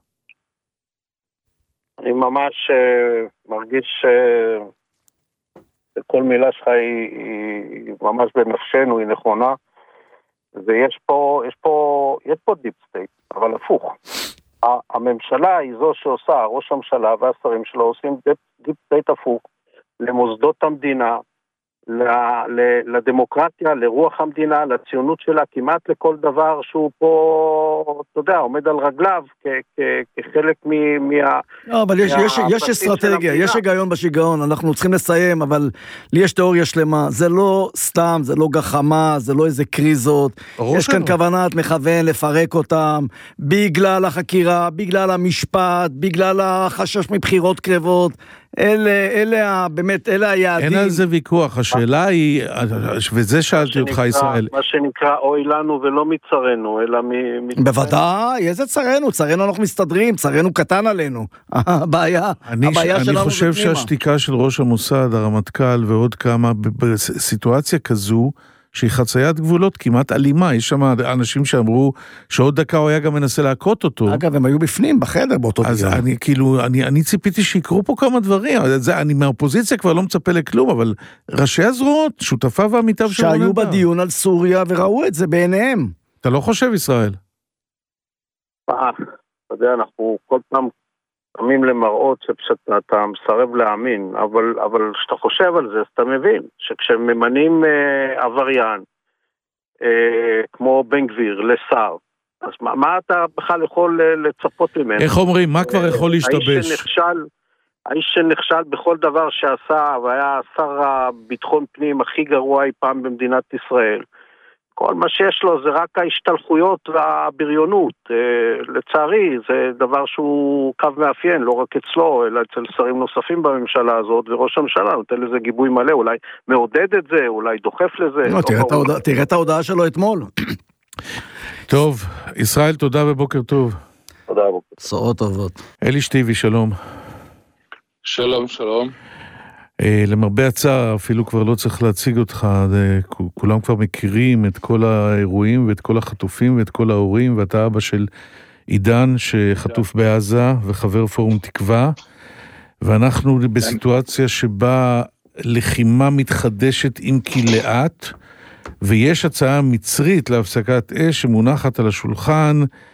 Speaker 4: אני ממש uh, מרגיש שכל uh, מילה שלך היא, היא ממש בנפשנו, היא נכונה. ויש פה, יש פה, יש פה דיפ סטייט, אבל הפוך. הממשלה היא זו שעושה, ראש הממשלה והשרים שלו עושים דיפ סטייט הפוך למוסדות המדינה, לדמוקרטיה, לרוח המדינה, לציונות שלה, כמעט לכל דבר שהוא פה, אתה יודע, עומד על רגליו כחלק מה...
Speaker 3: לא, אבל יש, יש, יש אסטרטגיה, יש היגיון בשיגעון, אנחנו צריכים לסיים, אבל לי יש תיאוריה שלמה, זה לא סתם, זה לא גחמה, זה לא איזה קריזות, יש כאן כוונת מכוון לפרק אותם, בגלל החקירה, בגלל המשפט, בגלל החשש מבחירות קרבות, אלה, אלה, באמת, אלה היעדים.
Speaker 2: אין על זה ויכוח, השאלה היא, וזה שאלתי אותך ישראל.
Speaker 4: מה שנקרא, אוי לנו ולא מצרנו, אלא מ...
Speaker 3: בוודאי, איזה צרנו? צרנו אנחנו מסתדרים, צרנו קטן עלינו. הבעיה, הבעיה שלנו...
Speaker 2: אני חושב שהשתיקה של ראש המוסד, הרמטכ"ל ועוד כמה, בסיטואציה כזו, שהיא חציית גבולות כמעט אלימה, יש שם אנשים שאמרו שעוד דקה הוא היה גם מנסה להכות אותו.
Speaker 3: אגב, הם היו בפנים, בחדר באותו דיון.
Speaker 2: אז אני כאילו, אני, אני ציפיתי שיקרו פה כמה דברים, זה, אני מהאופוזיציה כבר לא מצפה לכלום, אבל ראשי הזרועות, שותפה ועמיתיו של
Speaker 3: שהיו בדיון על סוריה וראו את זה בעיניהם.
Speaker 2: אתה לא חושב, ישראל?
Speaker 4: אתה יודע, אנחנו כל פעם שמים למראות שאתה מסרב להאמין, אבל, אבל כשאתה חושב על זה, אז אתה מבין שכשממנים אה, עבריין, אה, כמו בן גביר, לשר, אז מה, מה אתה בכלל יכול לצפות ממנו?
Speaker 2: איך אומרים, מה כבר יכול להשתבש?
Speaker 4: האיש שנכשל, האיש שנכשל בכל דבר שעשה, והיה שר הביטחון פנים הכי גרוע אי פעם במדינת ישראל, כל מה שיש לו זה רק ההשתלחויות והבריונות. לצערי, זה דבר שהוא קו מאפיין, לא רק אצלו, אלא אצל שרים נוספים בממשלה הזאת, וראש הממשלה נותן לזה גיבוי מלא, אולי מעודד את זה, אולי דוחף לזה.
Speaker 3: לא, תראה, את ההודעה, תראה את ההודעה שלו אתמול.
Speaker 2: טוב, ישראל, תודה ובוקר טוב.
Speaker 4: תודה רבה.
Speaker 3: בשורות טובות.
Speaker 2: אלי שטיבי, שלום.
Speaker 5: שלום, שלום.
Speaker 2: למרבה הצער, אפילו כבר לא צריך להציג אותך, כולם כבר מכירים את כל האירועים ואת כל החטופים ואת כל ההורים, ואתה אבא של עידן שחטוף בעזה וחבר פורום תקווה, ואנחנו בסיטואציה שבה לחימה מתחדשת אם כי לאט, ויש הצעה מצרית להפסקת אש שמונחת על השולחן,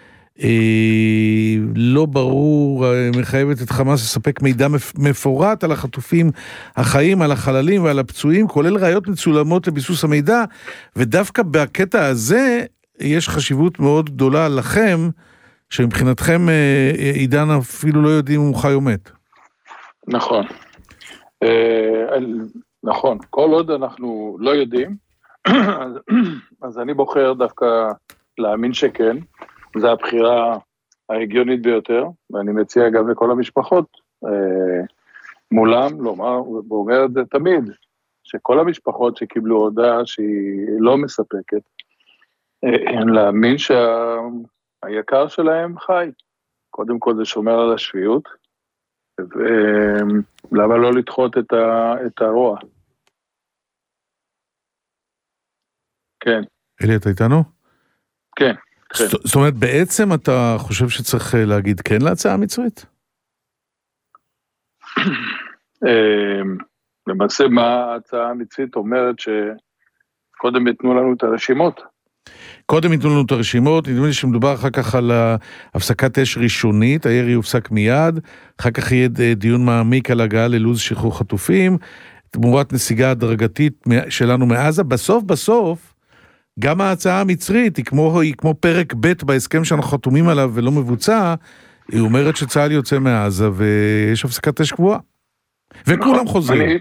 Speaker 2: לא ברור, מחייבת את חמאס לספק מידע מפורט על החטופים החיים, על החללים ועל הפצועים, כולל ראיות מצולמות לביסוס המידע, ודווקא בקטע הזה יש חשיבות מאוד גדולה לכם, שמבחינתכם עידן אפילו לא יודעים אם הוא חי או מת.
Speaker 5: נכון. נכון, כל עוד אנחנו לא יודעים, אז אני בוחר דווקא להאמין שכן, זו הבחירה ההגיונית ביותר, ואני מציע גם לכל המשפחות אה, מולם, לומר, ואומר את זה תמיד, שכל המשפחות שקיבלו הודעה שהיא לא מספקת, אה, להאמין שהיקר שלהם חי. קודם כל זה שומר על השפיות, ולמה לא לדחות את, ה, את הרוע? כן.
Speaker 2: אלי, אתה איתנו?
Speaker 5: כן.
Speaker 2: זאת אומרת, בעצם אתה חושב שצריך להגיד כן להצעה המצרית?
Speaker 5: למעשה מה ההצעה המצרית אומרת שקודם יתנו לנו את הרשימות?
Speaker 2: קודם יתנו לנו את הרשימות, נדמה לי שמדובר אחר כך על הפסקת אש ראשונית, הירי יופסק מיד, אחר כך יהיה דיון מעמיק על הגעה ללוז שחרור חטופים, תמורת נסיגה הדרגתית שלנו מעזה, בסוף בסוף, גם ההצעה המצרית היא כמו, היא כמו פרק ב' בהסכם שאנחנו חתומים עליו ולא מבוצע, היא אומרת שצה"ל יוצא מעזה ויש הפסקת אש קבועה. וכולם חוזרים.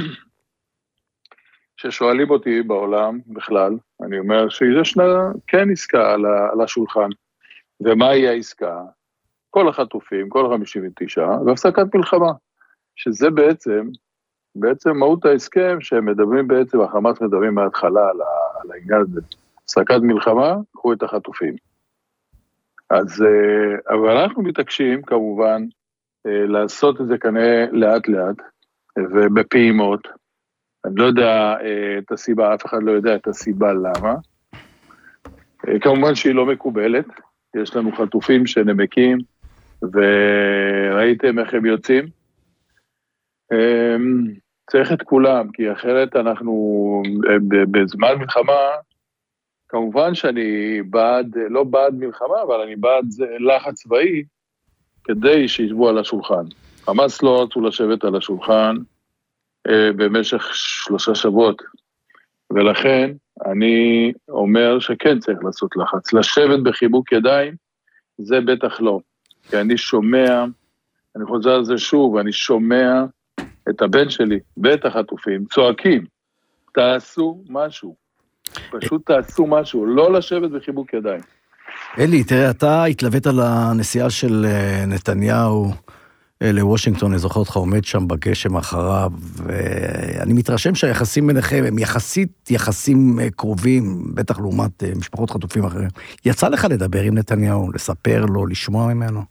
Speaker 5: ששואלים אותי בעולם בכלל, אני אומר שישנה כן עסקה על השולחן, ומהי העסקה? כל החטופים, כל ה-חמישים ותשע, והפסקת מלחמה, שזה בעצם, בעצם מהות ההסכם שהם מדברים בעצם, החמאס מדברים מההתחלה על, על העניין הזה, הפסקת מלחמה, קחו את החטופים. אז, אבל אנחנו מתעקשים כמובן, לעשות את זה כנראה לאט לאט, ובפעימות, אני לא יודע את הסיבה, אף אחד לא יודע את הסיבה למה, כמובן שהיא לא מקובלת, יש לנו חטופים שנמקים, וראיתם איך הם יוצאים, צריך את כולם, כי אחרת אנחנו בזמן מלחמה, כמובן שאני בעד, לא בעד מלחמה, אבל אני בעד לחץ צבאי, כדי שישבו על השולחן. חמאס לא רצו לשבת על השולחן, במשך שלושה שבועות. ולכן אני אומר שכן צריך לעשות לחץ. לשבת בחיבוק ידיים, זה בטח לא. כי אני שומע, אני חוזר על זה שוב, אני שומע את הבן שלי, ואת החטופים, צועקים, תעשו משהו. פשוט תעשו משהו, לא לשבת בחיבוק ידיים.
Speaker 3: אלי, תראה, אתה התלווית על הנסיעה של נתניהו לוושינגטון, אני זוכר אותך עומד שם בגשם אחריו, ואני מתרשם שהיחסים ביניכם הם יחסית יחסים קרובים, בטח לעומת משפחות חטופים אחרים. יצא לך לדבר עם נתניהו, לספר לו, לשמוע ממנו?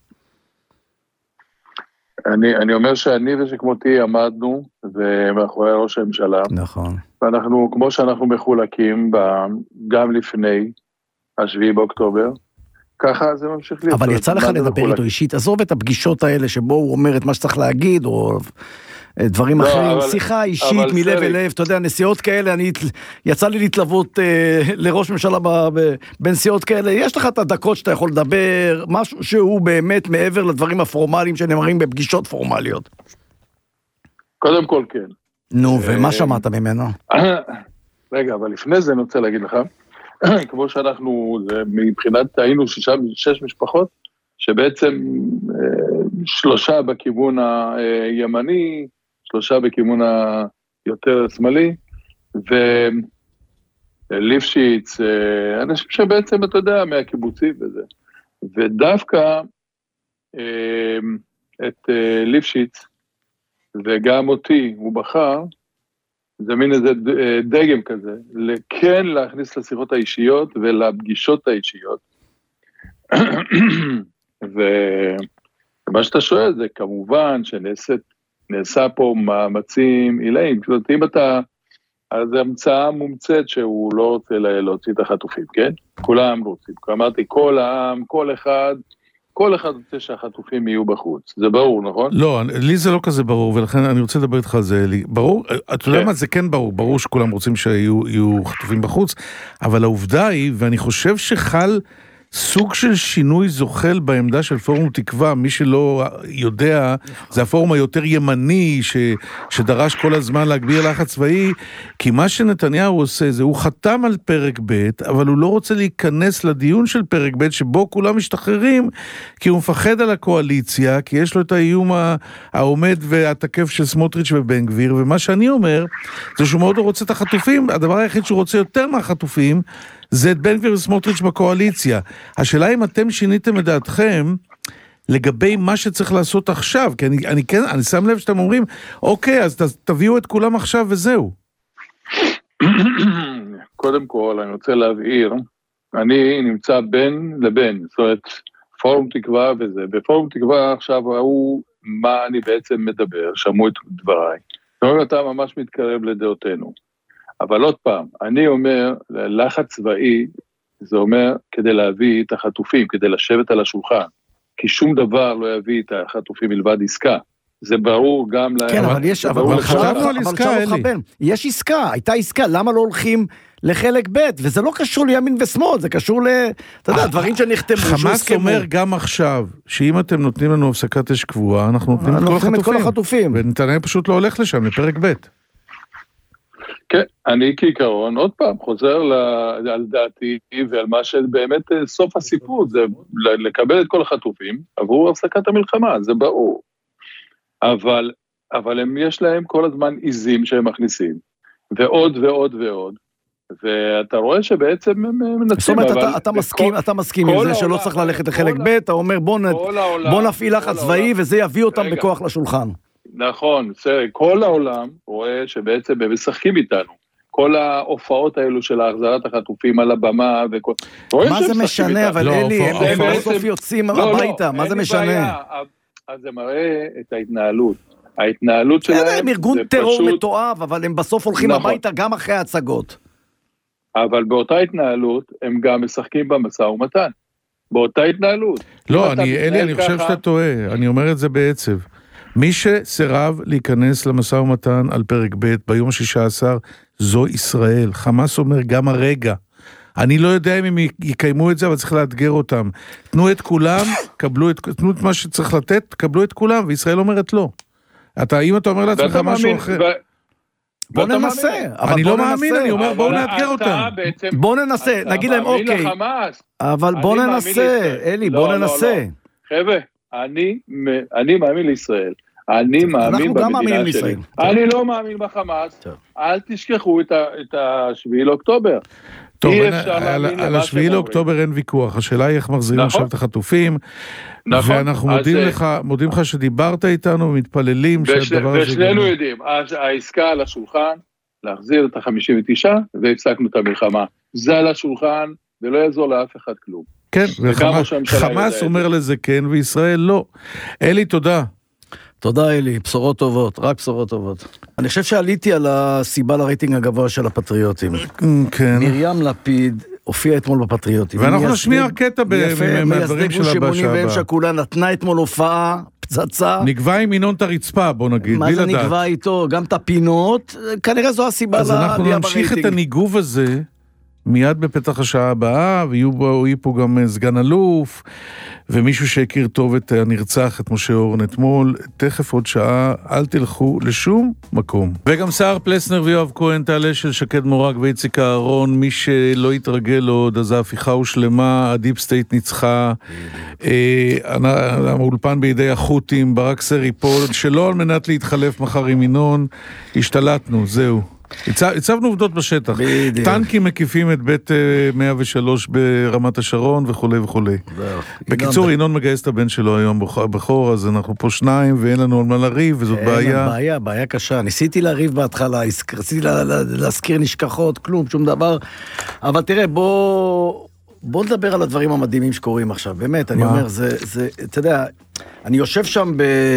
Speaker 5: אני, אני אומר שאני ושכמותי עמדנו, ומאחורי ראש הממשלה.
Speaker 3: נכון.
Speaker 5: ואנחנו, כמו שאנחנו מחולקים, גם לפני השביעי באוקטובר, ככה זה ממשיך להיות.
Speaker 3: אבל יצא לך לדבר איתו אישית, עזוב את הפגישות האלה שבו הוא אומר את מה שצריך להגיד, או דברים אחרים, שיחה אישית מלב אל לב, אתה יודע, נסיעות כאלה, אני, יצא לי להתלוות אה, לראש ממשלה בנסיעות כאלה, יש לך את הדקות שאתה יכול לדבר, משהו שהוא באמת מעבר לדברים הפורמליים שנאמרים בפגישות פורמליות.
Speaker 5: קודם כל כן.
Speaker 3: נו, ומה שמעת ממנו?
Speaker 5: רגע, אבל לפני זה אני רוצה להגיד לך, כמו שאנחנו, מבחינת היינו שישה, שש משפחות, שבעצם שלושה בכיוון הימני, שלושה בכיוון היותר שמאלי, וליפשיץ, אנשים שבעצם, אתה יודע, מהקיבוצים וזה. ודווקא את ליפשיץ, וגם אותי, הוא בחר, זה מין איזה דגם כזה, כן להכניס לשיחות האישיות ולפגישות האישיות. ומה שאתה שואל זה כמובן שנעשה פה מאמצים עילאים, אם אתה, אז זה המצאה מומצאת שהוא לא רוצה להוציא את החטופים, כן? כולם רוצים, אמרתי כל העם, כל אחד, כל אחד רוצה שהחטופים יהיו בחוץ, זה ברור, נכון?
Speaker 2: לא, לי זה לא כזה ברור, ולכן אני רוצה לדבר איתך על זה, לי. ברור, אתה יודע מה, זה כן ברור, ברור שכולם רוצים שיהיו חטופים בחוץ, אבל העובדה היא, ואני חושב שחל סוג של שינוי זוחל בעמדה של פורום תקווה, מי שלא יודע, זה הפורום היותר ימני, ש, שדרש כל הזמן להגביר לחץ צבאי, כי מה שנתניהו עושה זה, הוא חתם על פרק ב', אבל הוא לא רוצה להיכנס לדיון של פרק ב', שבו כולם משתחררים, כי הוא מפחד על הקואליציה, כי יש לו את האיום העומד והתקף של סמוטריץ' ובן גביר, ומה שאני אומר, זה שהוא מאוד לא רוצה את החטופים, הדבר היחיד שהוא רוצה יותר מהחטופים, זה את בן גביר וסמוטריץ' בקואליציה. השאלה אם אתם שיניתם את דעתכם לגבי מה שצריך לעשות עכשיו, כי אני, אני כן, אני שם לב שאתם אומרים, אוקיי, אז ת, תביאו את כולם עכשיו וזהו.
Speaker 5: קודם כל, אני רוצה להבהיר, אני נמצא בין לבין, זאת אומרת, פורום תקווה וזה, בפורום תקווה עכשיו ראו מה אני בעצם מדבר, שמעו את דבריי. זאת אומרת, אתה ממש מתקרב לדעותינו. אבל עוד פעם, אני אומר, לחץ צבאי, זה אומר כדי להביא את החטופים, כדי לשבת על השולחן, כי שום דבר לא יביא את החטופים מלבד עסקה. זה ברור גם להם.
Speaker 3: כן, אבל יש, אבל חשבנו על עסקה, אלי. יש עסקה, הייתה עסקה, למה לא הולכים לחלק ב', וזה לא קשור לימין ושמאל, זה קשור ל... אתה יודע, דברים שנחתמו.
Speaker 2: חמאס אומר גם עכשיו, שאם אתם נותנים לנו הפסקת אש קבועה, אנחנו נותנים את כל החטופים. ונתניה פשוט לא הולך לשם, לפרק ב'.
Speaker 5: כן, אני כעיקרון, עוד פעם, חוזר על דעתי ועל מה שבאמת סוף הסיפור, זה לקבל את כל החטופים עבור הפסקת המלחמה, זה ברור. אבל, אבל הם יש להם כל הזמן עיזים שהם מכניסים, ועוד ועוד ועוד, ואתה רואה שבעצם הם מנצים.
Speaker 3: זאת אומרת, אתה, אתה מסכים, אתה מסכים עם זה שלא צריך ללכת לחלק ב', אתה אומר בוא נפעיל לחץ צבאי וזה יביא אותם בכוח לשולחן.
Speaker 5: נכון, כל העולם רואה שבעצם הם משחקים איתנו. כל ההופעות האלו של החזרת החטופים על הבמה וכל...
Speaker 3: מה זה משנה, אבל אלי, הם בסוף יוצאים הביתה, מה זה משנה?
Speaker 5: אז זה מראה את ההתנהלות. ההתנהלות שלהם...
Speaker 3: הם ארגון טרור מתועב, אבל הם בסוף הולכים הביתה גם אחרי ההצגות.
Speaker 5: אבל באותה התנהלות, הם גם משחקים במשא ומתן. באותה התנהלות.
Speaker 2: לא, אלי, אני חושב שאתה טועה. אני אומר את זה בעצב. מי שסירב להיכנס למשא ומתן על פרק ב' ביום ה-שישה עשר, זו ישראל. חמאס אומר גם הרגע. אני לא יודע אם הם יקיימו את זה, אבל צריך לאתגר אותם. תנו את כולם, קבלו את, תנו את מה שצריך לתת, קבלו את כולם, וישראל אומרת לא. אתה, אם אתה אומר לעצמך משהו אחר...
Speaker 3: בוא ננסה.
Speaker 2: אני לא מאמין, אני אומר בואו נאתגר אותם.
Speaker 3: בוא ננסה, נגיד להם אוקיי. אבל בוא ננסה, אלי, בוא ננסה.
Speaker 5: חבר'ה, אני מאמין לישראל. אני מאמין במדינה שלי. אני לא מאמין בחמאס. אל תשכחו את השביעי לאוקטובר.
Speaker 2: טוב, על השביעי לאוקטובר אין ויכוח, השאלה היא איך מחזירים עכשיו את החטופים, ואנחנו מודים לך שדיברת איתנו ומתפללים שהדבר הזה...
Speaker 5: ושנינו יודעים, העסקה על השולחן, להחזיר את ה-חמישים ותשע, והפסקנו את המלחמה. זה על השולחן, ולא יעזור לאף אחד כלום.
Speaker 2: כן, וחמאס אומר לזה כן, וישראל לא. אלי, תודה.
Speaker 3: תודה אלי, בשורות טובות, רק בשורות טובות. אני חושב שעליתי על הסיבה לרייטינג הגבוה של הפטריוטים.
Speaker 2: כן.
Speaker 3: מרים לפיד הופיעה אתמול בפטריוטים.
Speaker 2: ואנחנו נשמיע קטע מהדברים שלה בשעה הבאה.
Speaker 3: שכולה נתנה אתמול הופעה, פצצה.
Speaker 2: נגבה עם ינון את הרצפה, בוא נגיד,
Speaker 3: מה זה נגבה איתו? גם את הפינות, כנראה זו הסיבה לעלייה ברייטינג.
Speaker 2: אז אנחנו נמשיך את הניגוב הזה, מיד בפתח השעה הבאה, ויהיו פה גם סגן אלוף, ומישהו שהכיר טוב את הנרצח, את משה אורן אתמול, תכף עוד שעה, אל תלכו לשום מקום. וגם סער פלסנר ויואב כהן תעלה של שקד מורג ואיציק אהרון, מי שלא יתרגל עוד, אז ההפיכה הושלמה, הדיפ סטייט ניצחה, האולפן בידי החות'ים, ברק סריפול, שלא על מנת להתחלף מחר עם ינון, השתלטנו, זהו. הצבנו עובדות בשטח, טנקים מקיפים את בית מאה ושלוש ברמת השרון וכו' וכו'. בקיצור, ינון מגייס את הבן שלו היום בחור, אז אנחנו פה שניים ואין לנו על מה לריב, וזאת בעיה.
Speaker 3: בעיה, בעיה קשה. ניסיתי לריב בהתחלה, רציתי להזכיר נשכחות, כלום, שום דבר. אבל תראה, בוא... בוא נדבר על הדברים המדהימים שקורים עכשיו. באמת, אני אומר, זה, זה, אתה יודע, אני יושב שם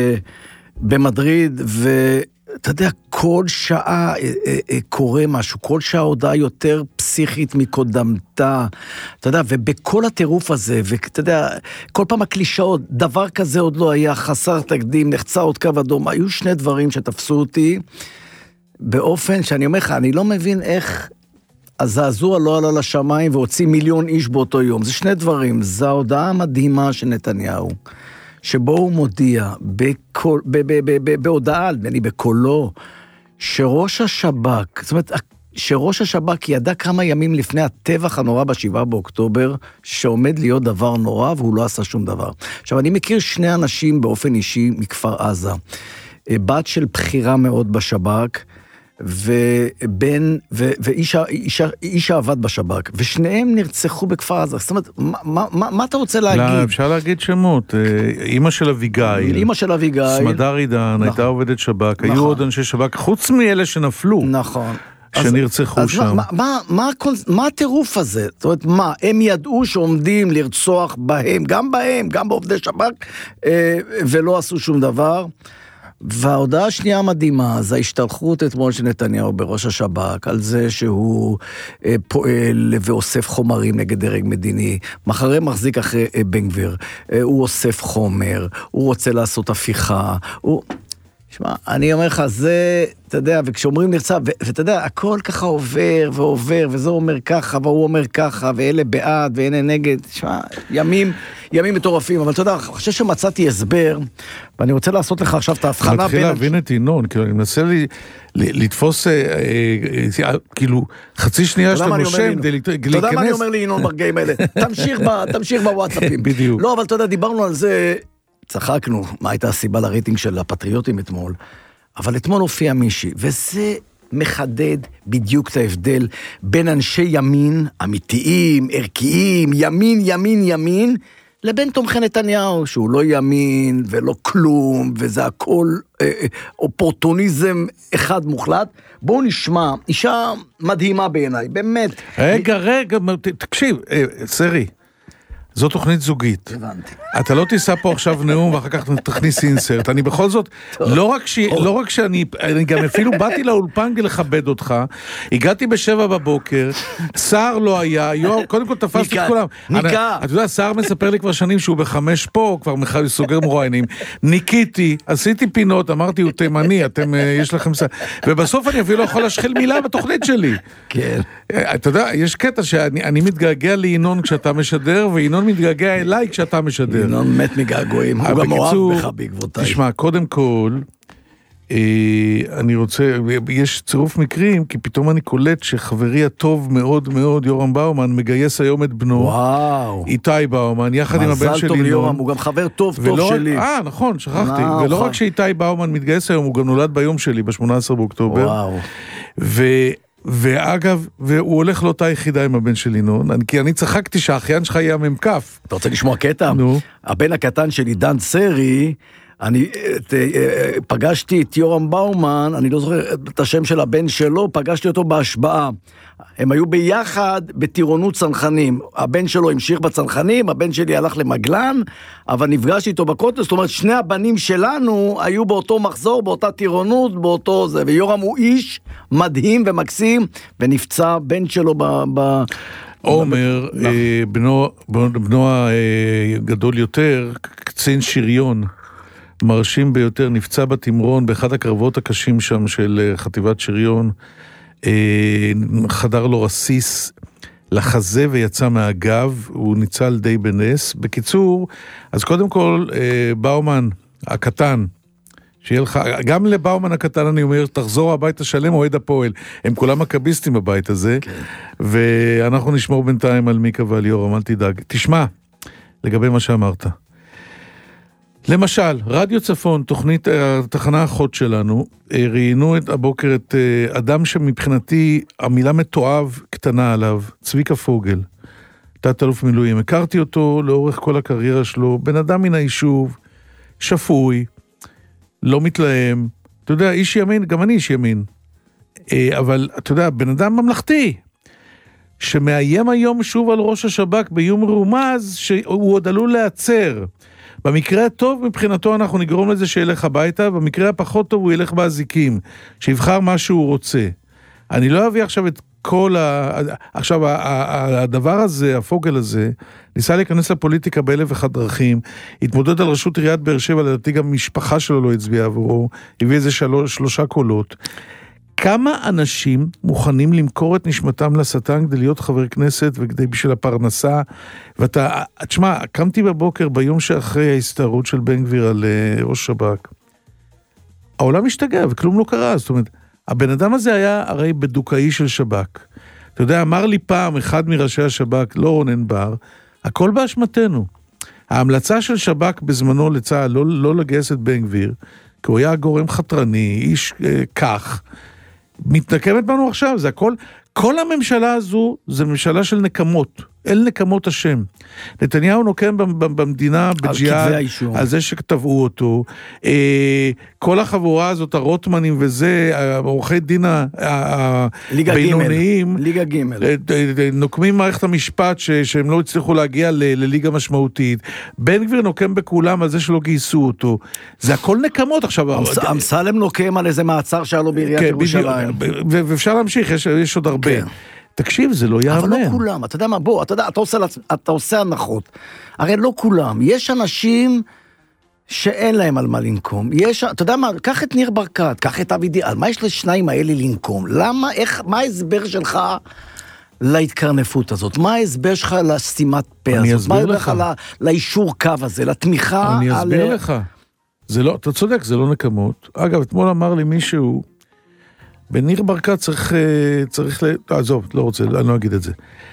Speaker 3: במדריד ו... אתה יודע, כל שעה קורה משהו, כל שעה הודעה יותר פסיכית מקודמתה, אתה יודע, ובכל הטירוף הזה, ואתה יודע, כל פעם הקלישאות, דבר כזה עוד לא היה, חסר תקדים, נחצה עוד קו אדום, היו שני דברים שתפסו אותי, באופן שאני אומר לך, אני לא מבין איך הזעזוע לא עלה לשמיים, והוציא מיליון איש באותו יום, זה שני דברים, זו ההודעה המדהימה של נתניהו, שבו הוא מודיע, בקול, ב, ב, ב, ב, בהודעה, בני בקולו, שראש השב"כ, זאת אומרת, שראש השב"כ ידע כמה ימים לפני הטבח הנורא בשבעה באוקטובר, שעומד להיות דבר נורא, והוא לא עשה שום דבר. עכשיו, אני מכיר שני אנשים באופן אישי מכפר עזה, בת של בחירה מאוד בשב"כ, ובן, ואיש העבד בשב"כ, ושניהם נרצחו בכפר עזה. זאת אומרת, מה, מה, מה אתה רוצה להגיד?
Speaker 2: לא, אפשר להגיד שמות. אמא של אביגיל,
Speaker 3: אמא של אביגיל,
Speaker 2: סמדר עידן, נכון. הייתה עובדת שב"כ, נכון. היו עוד אנשי שב"כ, חוץ מאלה שנפלו.
Speaker 3: נכון.
Speaker 2: שנרצחו
Speaker 3: אז,
Speaker 2: שם.
Speaker 3: אז מה, מה, מה, מה, מה הטירוף הזה? זאת אומרת, מה? הם ידעו שעומדים לרצוח בהם, גם בהם, גם בעובדי שב"כ, ולא עשו שום דבר. וההודעה השנייה המדהימה, זה ההשתלחות אתמול של נתניהו בראש השב"כ, על זה שהוא אה, פועל ואוסף חומרים נגד דרג מדיני, מחרי מחזיק אחרי אה, בן גביר, אה, הוא אוסף חומר, הוא רוצה לעשות הפיכה, הוא... שמע, אני אומר לך, זה, אתה יודע, וכשאומרים נרצה, ואתה יודע, הכל ככה עובר ועובר, וזה אומר ככה, והוא אומר ככה, ואלה בעד, ואלה נגד, שמע, ימים, ימים מטורפים, אבל אתה יודע, אני חושב שמצאתי הסבר, ואני רוצה לעשות לך עכשיו את ההבחנה בין...
Speaker 2: מתחיל להבין את ינון, כאילו, אני מנסה לי, לתפוס, כאילו, חצי שנייה שאתה נושם, כדי להיכנס...
Speaker 3: אתה יודע מה אני אומר לי, ינון, ברגעים האלה? תמשיך בוואטסאפים.
Speaker 2: בדיוק.
Speaker 3: לא, אבל אתה יודע, דיברנו על זה... צחקנו, מה הייתה הסיבה לרייטינג של הפטריוטים אתמול, אבל אתמול הופיע מישהי, וזה מחדד בדיוק את ההבדל בין אנשי ימין, אמיתיים, ערכיים, ימין, ימין, ימין, לבין תומכי נתניהו, שהוא לא ימין ולא כלום, וזה הכל אה, אופורטוניזם אחד מוחלט. בואו נשמע, אישה מדהימה בעיניי, באמת.
Speaker 2: רגע, רגע, תקשיב, אה, סרי. זו תוכנית זוגית.
Speaker 3: הבנתי.
Speaker 2: אתה לא תיסע פה עכשיו נאום ואחר כך תכניס אינסרט. אני בכל זאת, לא רק, ש... לא רק שאני, אני גם אפילו באתי לאולפן לכבד אותך, הגעתי בשבע בבוקר, שר לא היה, יום, קודם כל תפסתי את כולם.
Speaker 3: ניקה.
Speaker 2: אתה יודע, שר מספר לי כבר שנים שהוא בחמש פה, כבר סוגר מרואיינים. ניקיתי, עשיתי פינות, אמרתי, הוא תימני, אתם, יש לכם... ובסוף אני אפילו לא יכול להשחיל מילה בתוכנית שלי.
Speaker 3: כן.
Speaker 2: אתה יודע, יש קטע שאני מתגעגע לינון כשאתה משדר, וינון מתגעגע אליי כשאתה משדר.
Speaker 3: ינון מת מגעגועים, הוא גם אוהב בך בעקבותיי.
Speaker 2: תשמע, קודם כל, אני רוצה, יש צירוף מקרים, כי פתאום אני קולט שחברי הטוב מאוד מאוד, יורם באומן, מגייס היום את בנו.
Speaker 3: וואו.
Speaker 2: איתי באומן, יחד עם הבן שלי.
Speaker 3: מזל טוב ליורם, הוא גם חבר טוב טוב שלי.
Speaker 2: אה, נכון, שכחתי. ולא רק שאיתי באומן מתגייס היום, הוא גם נולד ביום שלי, ב-שמונה עשרה באוקטובר.
Speaker 3: וואו.
Speaker 2: ו... ואגב, והוא הולך לאותה יחידה עם הבן שלי, נו, כי אני צחקתי שהאחיין שלך יהיה ממקף.
Speaker 3: אתה רוצה לשמוע קטע?
Speaker 2: נו.
Speaker 3: הבן הקטן שלי, דן סרי, אני את, פגשתי את יורם באומן, אני לא זוכר את השם של הבן שלו, פגשתי אותו בהשבעה. הם היו ביחד בטירונות צנחנים. הבן שלו המשיך בצנחנים, הבן שלי הלך למגלן, אבל נפגשתי איתו בקוטל, זאת אומרת, שני הבנים שלנו היו באותו מחזור, באותה טירונות, באותו זה, ויורם הוא איש מדהים ומקסים, ונפצע בן שלו ב... ב
Speaker 2: עומר, ב... אה, בנו, בנו הגדול יותר, קצין שריון, מרשים ביותר, נפצע בתמרון, באחד הקרבות הקשים שם של חטיבת שריון, חדר לו רסיס לחזה ויצא מהגב, הוא ניצל די בנס. בקיצור, אז קודם כל, באומן הקטן, שיהיה לך, גם לבאומן הקטן אני אומר, תחזור הביתה שלם אוהד הפועל, הם כולם מקביסטים בבית הזה, okay. ואנחנו נשמור בינתיים על מיקה ועל יורם, אל תדאג. תשמע, לגבי מה שאמרת. למשל, רדיו צפון, תוכנית, התחנה האחות שלנו, ראיינו את הבוקר את אדם שמבחינתי המילה מתואב קטנה עליו, צביקה פוגל, תת אלוף מילואים. הכרתי אותו לאורך כל הקריירה שלו, בן אדם מן היישוב, שפוי, לא מתלהם, אתה יודע, איש ימין, גם אני איש ימין, אבל אתה יודע, בן אדם ממלכתי, שמאיים היום שוב על ראש השב"כ באיום מרומז, שהוא עוד עלול להיעצר. במקרה הטוב מבחינתו אנחנו נגרום לזה שילך הביתה, במקרה הפחות טוב הוא ילך באזיקים, שיבחר מה שהוא רוצה. אני לא אביא עכשיו את כל ה... עכשיו, הדבר הזה, הפוגל הזה, ניסה להיכנס לפוליטיקה באלף ואחת דרכים, התמודד על רשות עיריית באר שבע, לדעתי גם משפחה שלו לא הצביעה עבורו, הביא איזה שלוש, שלושה קולות. כמה אנשים מוכנים למכור את נשמתם לשטן כדי להיות חבר כנסת וכדי בשביל הפרנסה, ואתה, תשמע, קמתי בבוקר ביום שאחרי ההסתערות של בן גביר על ראש שב"כ, העולם השתגע וכלום לא קרה, זאת אומרת, הבן אדם הזה היה הרי בדוקאי של שב"כ, אתה יודע, אמר לי פעם אחד מראשי השב"כ, לא רונן בר, הכל באשמתנו, ההמלצה של שב"כ בזמנו לצה"ל לא, לא לגייס את בן גביר, כי הוא היה גורם חתרני, איש אה, כך, מתנקמת בנו עכשיו, זה הכל, כל הממשלה הזו, זה ממשלה של נקמות, אל נקמות השם. נתניהו נוקם במדינה בג'יהאד, על זה שכתבו אותו, כל החבורה הזאת, הרוטמנים וזה, עורכי דין הבינוניים,
Speaker 3: ליגה ג'
Speaker 2: נוקמים מערכת המשפט שהם לא הצליחו להגיע לליגה משמעותית, בן גביר נוקם בכולם על זה שלא גייסו אותו, זה הכל נקמות עכשיו.
Speaker 3: אמסלם נוקם על איזה מעצר שהיה לו בעיריית ירושלים.
Speaker 2: ואפשר להמשיך, יש עוד הרבה. תקשיב, זה לא יאמן.
Speaker 3: אבל לא כולם, אתה יודע מה, בוא, אתה יודע, אתה עושה, אתה עושה הנחות. הרי לא כולם, יש אנשים שאין להם על מה לנקום. יש, אתה יודע מה, קח את ניר ברקת, קח את אבי דיאל, מה יש לשניים האלה לנקום? למה, איך, מה ההסבר שלך להתקרנפות הזאת? מה ההסבר שלך לסתימת פה הזאת? מה ההסבר לך לאישור קו הזה, לתמיכה?
Speaker 2: אני אסביר לך. זה לא, אתה צודק, זה לא נקמות. אגב, אתמול אמר לי מישהו, בניר ברקת צריך, צריך, עזוב, לא רוצה, אני לא אגיד את זה.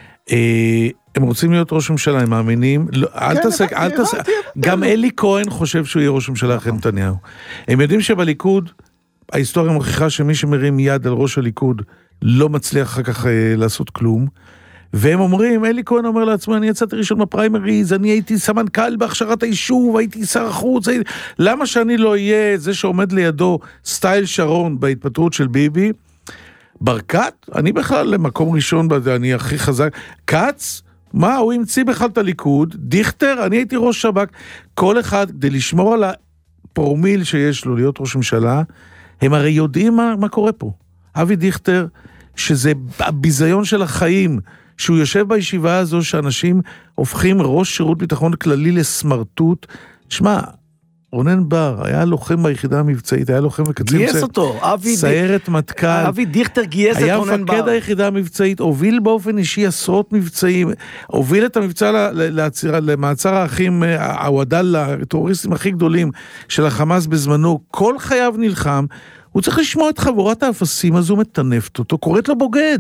Speaker 2: הם רוצים להיות ראש ממשלה, הם מאמינים, אל תעסק, אל תעסק, גם אלי כהן חושב שהוא יהיה ראש ממשלה אחרי נתניהו. הם יודעים שבליכוד, ההיסטוריה מוכיחה שמי שמרים יד על ראש הליכוד, לא מצליח אחר כך לעשות כלום, והם אומרים, אלי כהן אומר לעצמו, אני יצאתי ראשון בפריימריז, אני הייתי סמנכ"ל בהכשרת היישוב, הייתי שר החוץ, הייתי... למה שאני לא אהיה זה שעומד לידו סטייל שרון בהתפטרות של ביבי? ברקת? אני בכלל למקום ראשון, אני הכי חזק. קץ? מה? הוא המציא בכלל את הליכוד. דיכטר? אני הייתי ראש שב"כ. כל אחד, כדי לשמור על הפרומיל שיש לו להיות ראש ממשלה, הם הרי יודעים מה, מה קורה פה. אבי דיכטר, שזה הביזיון של החיים, שהוא יושב בישיבה הזו שאנשים הופכים ראש שירות ביטחון כללי לסמרטוט. שמע, רונן בר, היה לוחם ביחידה המבצעית, היה לוחם וקצין
Speaker 3: גייס אותו, אבי
Speaker 2: סיירת מטכ"ל.
Speaker 3: אבי דיכטר גייס את רונן בר.
Speaker 2: היה מפקד היחידה המבצעית, הוביל באופן אישי עשרות מבצעים, הוביל את המבצע למעצר האחים, הוודל, הטרוריסטים הכי גדולים של החמאס בזמנו, כל חייו נלחם, הוא צריך לשמוע את חבורת האפסים הזו מטנפת אותו, קוראת לו בוגד.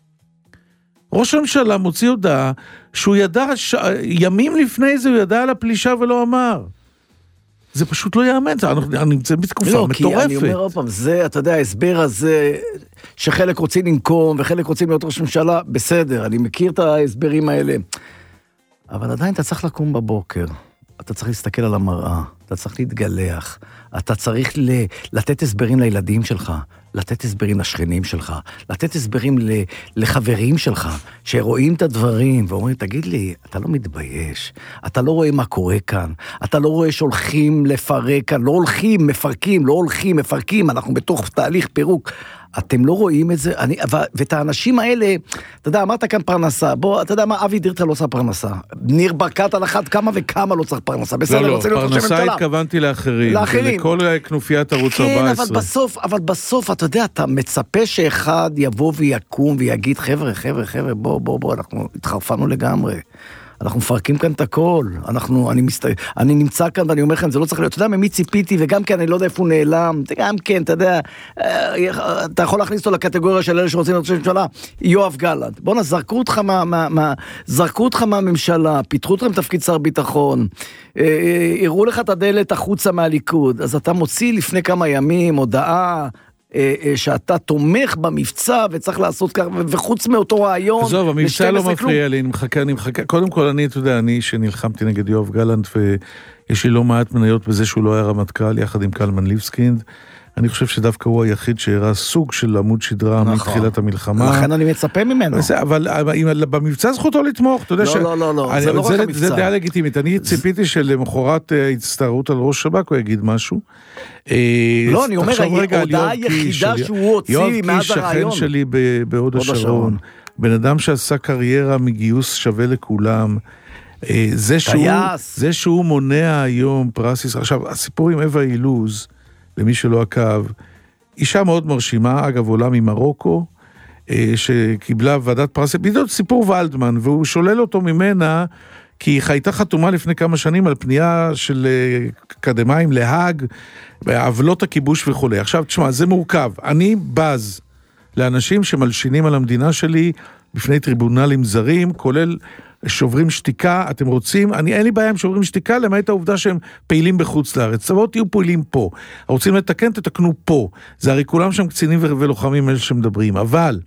Speaker 2: ראש הממשלה מוציא הודעה שהוא ידע, ש... ימים לפני זה הוא ידע על הפלישה ולא אמר. זה פשוט לא יאמן, אנחנו נמצאים בתקופה
Speaker 3: לא,
Speaker 2: מטורפת.
Speaker 3: כי אני אומר עוד פעם, זה, אתה יודע, ההסבר הזה, שחלק רוצים לנקום וחלק רוצים להיות ראש ממשלה, בסדר, אני מכיר את ההסברים האלה. אבל עדיין אתה צריך לקום בבוקר, אתה צריך להסתכל על המראה, אתה צריך להתגלח, אתה צריך ל- לתת הסברים לילדים שלך, לתת הסברים לשכנים שלך, לתת הסברים ל- לחברים שלך, שרואים את הדברים ואומרים, תגיד לי, אתה לא מתבייש, אתה לא רואה מה קורה כאן, אתה לא רואה שהולכים לפרק כאן, לא הולכים, מפרקים, לא הולכים, מפרקים, אנחנו בתוך תהליך פירוק, אתם לא רואים את זה, אני, ו, ואת האנשים האלה, אתה יודע, אמרת כאן פרנסה, בוא, אתה יודע מה, אבי דיכטר לא עושה פרנסה, ניר ברקת על אחת כמה וכמה לא צריך פרנסה, בסדר,
Speaker 2: לא, לא, פרנסה התכוונתי לאחרים, לאחרים. לכל כנופיית ערוץ
Speaker 3: כן,
Speaker 2: ארבע עשרה.
Speaker 3: אבל בסוף, אבל בסוף, אתה יודע, אתה מצפה שאחד יבוא ויקום ויגיד, חבר'ה, חבר'ה, חבר'ה, בוא, בוא, בוא, אנחנו התחרפנו לגמרי. אנחנו מפרקים כאן את הכל, אנחנו, אני, מסת... אני נמצא כאן ואני אומר לכם, זה לא צריך להיות, אתה יודע ממי ציפיתי, וגם כן אני לא יודע איפה הוא נעלם, גם כן, אתה יודע, אתה יכול להכניס אותו לקטגוריה של אלה שרוצים להיות ממשלה, יואב גלנט, בוא נזרקו אותך, מה, מה, מה, זרקו אותך מהממשלה, פיתחו אותך מתפקיד שר ביטחון, הראו לך את הדלת החוצה מהליכוד, אז אתה מוציא לפני כמה ימים הודעה, שאתה תומך במבצע וצריך לעשות כך, וחוץ מאותו רעיון...
Speaker 2: עזוב, המבצע לא מפריע לי, אני מחכה, אני מחכה, קודם כל אני, אתה יודע, אני שנלחמתי נגד יואב גלנט, ויש לי לא מעט מניות בזה שהוא לא היה רמטכ"ל, יחד עם קלמן ליבסקינד, אני חושב שדווקא הוא היחיד שהראה סוג של עמוד שדרה מתחילת המלחמה.
Speaker 3: לכן אני מצפה ממנו.
Speaker 2: אבל במבצע זכותו לתמוך, אתה יודע ש...
Speaker 3: לא, לא, לא, זה לא רק המבצע.
Speaker 2: זה דעה לגיטימית. אני ציפיתי שלמחרת הצטערות על ראש שב"כ הוא יגיד משהו.
Speaker 3: לא, אני אומר, ההודעה היחידה שהוא הוציא מאז הרעיון.
Speaker 2: יואב קיש, שכן שלי בהוד השרון. בן אדם שעשה קריירה מגיוס שווה לכולם. זה שהוא מונע היום פרס ישראל. עכשיו, הסיפור עם אווה אילוז, למי שלא עקב, אישה מאוד מרשימה, אגב עולה ממרוקו, שקיבלה ועדת פרס, בדיוק סיפור ולדמן, והוא שולל אותו ממנה, כי היא הייתה חתומה לפני כמה שנים על פנייה של אקדמיים להאג, בעוולות הכיבוש וכו'. עכשיו, תשמע, זה מורכב. אני בז לאנשים שמלשינים על המדינה שלי, בפני טריבונלים זרים, כולל שוברים שתיקה, אתם רוצים, אני אין לי בעיה עם שוברים שתיקה, למעט העובדה שהם פעילים בחוץ לארץ, אבל תהיו פעילים פה, רוצים לתקן, תתקנו פה, זה הרי כולם שם קצינים ולוחמים אלה שמדברים, אבל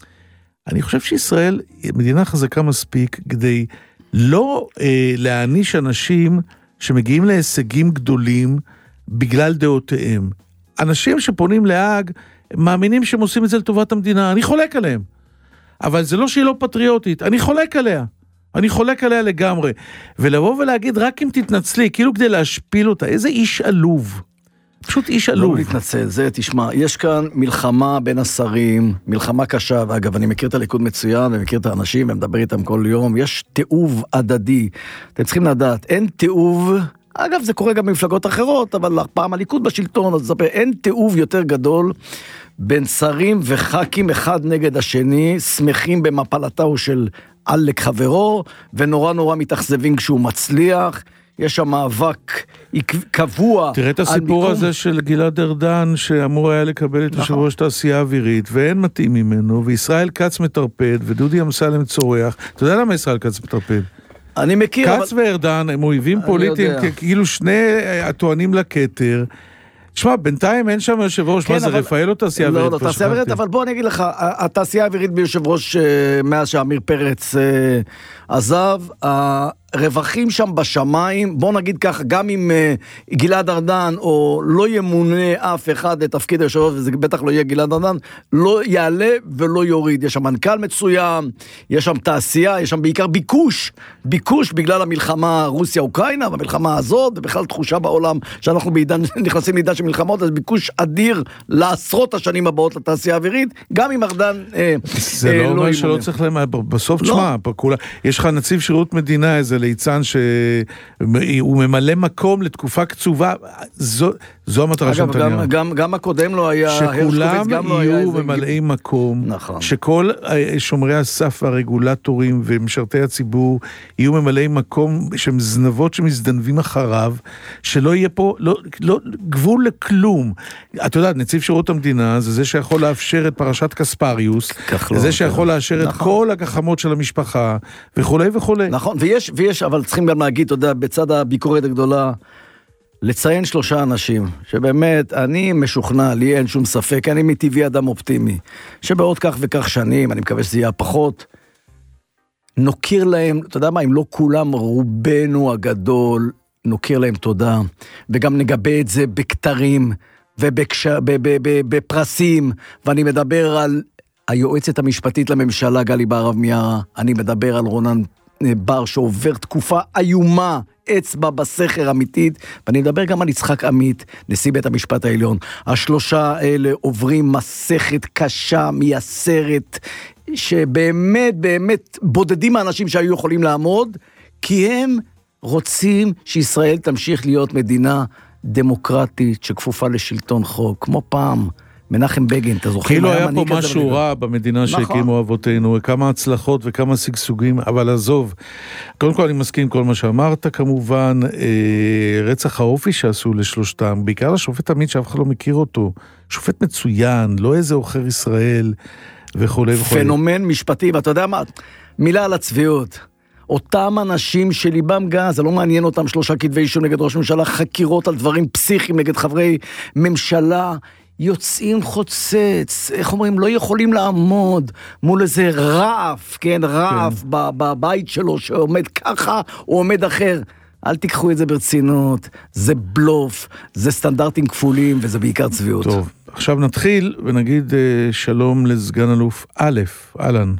Speaker 2: אני חושב שישראל, מדינה חזקה מספיק, כדי לא אה, להעניש אנשים שמגיעים להישגים גדולים, בגלל דעותיהם. אנשים שפונים להאג, מאמינים שהם עושים את זה לטובת המדינה, אני חולק עליהם, אבל זה לא שהיא לא פטריוטית, אני חולק עליה. אני חולק עליה לגמרי, ולבוא ולהגיד רק אם תתנצלי, כאילו כדי להשפיל אותה, איזה איש עלוב, פשוט איש עלוב.
Speaker 3: לא להתנצל, זה תשמע, יש כאן מלחמה בין השרים, מלחמה קשה, ואגב, אני מכיר את הליכוד מצוין, ומכיר את האנשים, ומדבר איתם כל יום, יש תיעוב הדדי, אתם צריכים לדעת, אין תיעוב, אגב זה קורה גם במפלגות אחרות, אבל פעם הליכוד בשלטון, אז אין תיעוב יותר גדול, בין שרים וחכים אחד נגד השני, שמחים במפלתו של אלק חברו, ונורא נורא מתאכזבים כשהוא מצליח, יש שם מאבק קבוע.
Speaker 2: תראה את הסיפור מיקום... הזה של גלעד ארדן, שאמור היה לקבל את יושב ראש תעשייה אווירית, ואין מתאים ממנו, וישראל כץ מטרפד, ודודי אמסלם צורח. אתה יודע למה ישראל כץ מטרפד?
Speaker 3: אני מכיר,
Speaker 2: כץ אבל... וארדן הם אויבים פוליטיים, כאילו שני הטוענים לכתר, תשמע, בינתיים אין שם יושב ראש, מה זה, רפאל או תעשייה אווירית?
Speaker 3: לא, לא, תעשייה אווירית, אבל בוא אני אגיד לך, התעשייה האווירית ביושב ראש, מאז שאמיר פרץ עזב, הרווחים שם בשמיים, בוא נגיד כך, גם אם גלעד ארדן, או לא ימונה אף אחד לתפקיד היושב ראש, וזה בטח לא יהיה גלעד ארדן, לא יעלה ולא יוריד. יש שם מנכ"ל מצוין, יש שם תעשייה, יש שם בעיקר ביקוש, ביקוש בגלל המלחמה רוסיה-אוקראינה, והמלחמה הזאת, ובכלל תחושה בעולם שאנחנו בעידן, נכנסים לעידן של מלחמות, אז ביקוש אדיר לעשרות השנים הבאות לתעשייה האווירית, גם אם ארדן
Speaker 2: זה לא אומר שלא צריך למה, בסוף תשמע, יש לך נציב שירות מדינה, איזה וליצן שהוא ממלא מקום לתקופה קצובה, זו, זו המטרה של נתניהו.
Speaker 3: אגב, גם, גם, גם הקודם לא היה,
Speaker 2: שכולם
Speaker 3: לא
Speaker 2: יהיו ממלאי מקום,
Speaker 3: נכון.
Speaker 2: שכל שומרי הסף והרגולטורים ומשרתי הציבור יהיו ממלאי מקום שהם זנבות שמזדנבים אחריו, שלא יהיה פה לא, לא, גבול לכלום. אתה יודע, נציב שירות המדינה זה זה שיכול לאפשר את פרשת קספריוס,
Speaker 3: כחלון,
Speaker 2: זה שיכול
Speaker 3: כן.
Speaker 2: לאשר
Speaker 3: נכון.
Speaker 2: את כל הגחמות של המשפחה, וכו' וכו'.
Speaker 3: נכון, ויש, ויש, אבל צריכים גם להגיד, אתה יודע, בצד הביקורת הגדולה, לציין שלושה אנשים, שבאמת, אני משוכנע, לי אין שום ספק, אני מטבעי אדם אופטימי, שבעוד כך וכך שנים, אני מקווה שזה יהיה פחות, נוקיר להם, אתה יודע מה, אם לא כולם, רובנו הגדול, נוקיר להם תודה, וגם נגבה את זה בכתרים, ובפרסים, ואני מדבר על היועצת המשפטית לממשלה, גלי בהרב מיארה, אני מדבר על רונן בר, שעובר תקופה איומה, אצבע בסכר אמיתית, ואני מדבר גם על יצחק עמית, נשיא בית המשפט העליון. השלושה האלה עוברים מסכת קשה, מייסרת, שבאמת, באמת, בודדים האנשים שהיו יכולים לעמוד, כי הם רוצים שישראל תמשיך להיות מדינה דמוקרטית, שכפופה לשלטון חוק, כמו פעם, מנחם בגין, אתה זוכר?
Speaker 2: כאילו היה פה משהו רע במדינה שהקימו אבותינו, כמה הצלחות וכמה סגסוגים, אבל עזוב. קודם כל אני מסכים כל מה שאמרת, כמובן, רצח האופי שעשו לשלושתם, בעיקר לשופט עמית שאף אחד לא מכיר אותו, שופט מצוין, לא איזה עוכר ישראל וכו' וכו'.
Speaker 3: פנומן משפטי, ואתה יודע מה? מילה על הצביעות. אותם אנשים שליבם גז, זה לא מעניין אותם שלושה כתבי אישום נגד ראש ממשלה, חקירות על דברים פסיכיים נגד חברי ממשלה, יוצאים חוצץ, איך אומרים, לא יכולים לעמוד מול איזה רעף, כן, רעף כן. בבית שלו שעומד ככה, הוא עומד אחר. אל תיקחו את זה ברצינות, זה בלוף, זה סטנדרטים כפולים, וזה בעיקר צביעות.
Speaker 2: טוב, עכשיו נתחיל ונגיד uh, שלום לסגן אלוף א', אלן.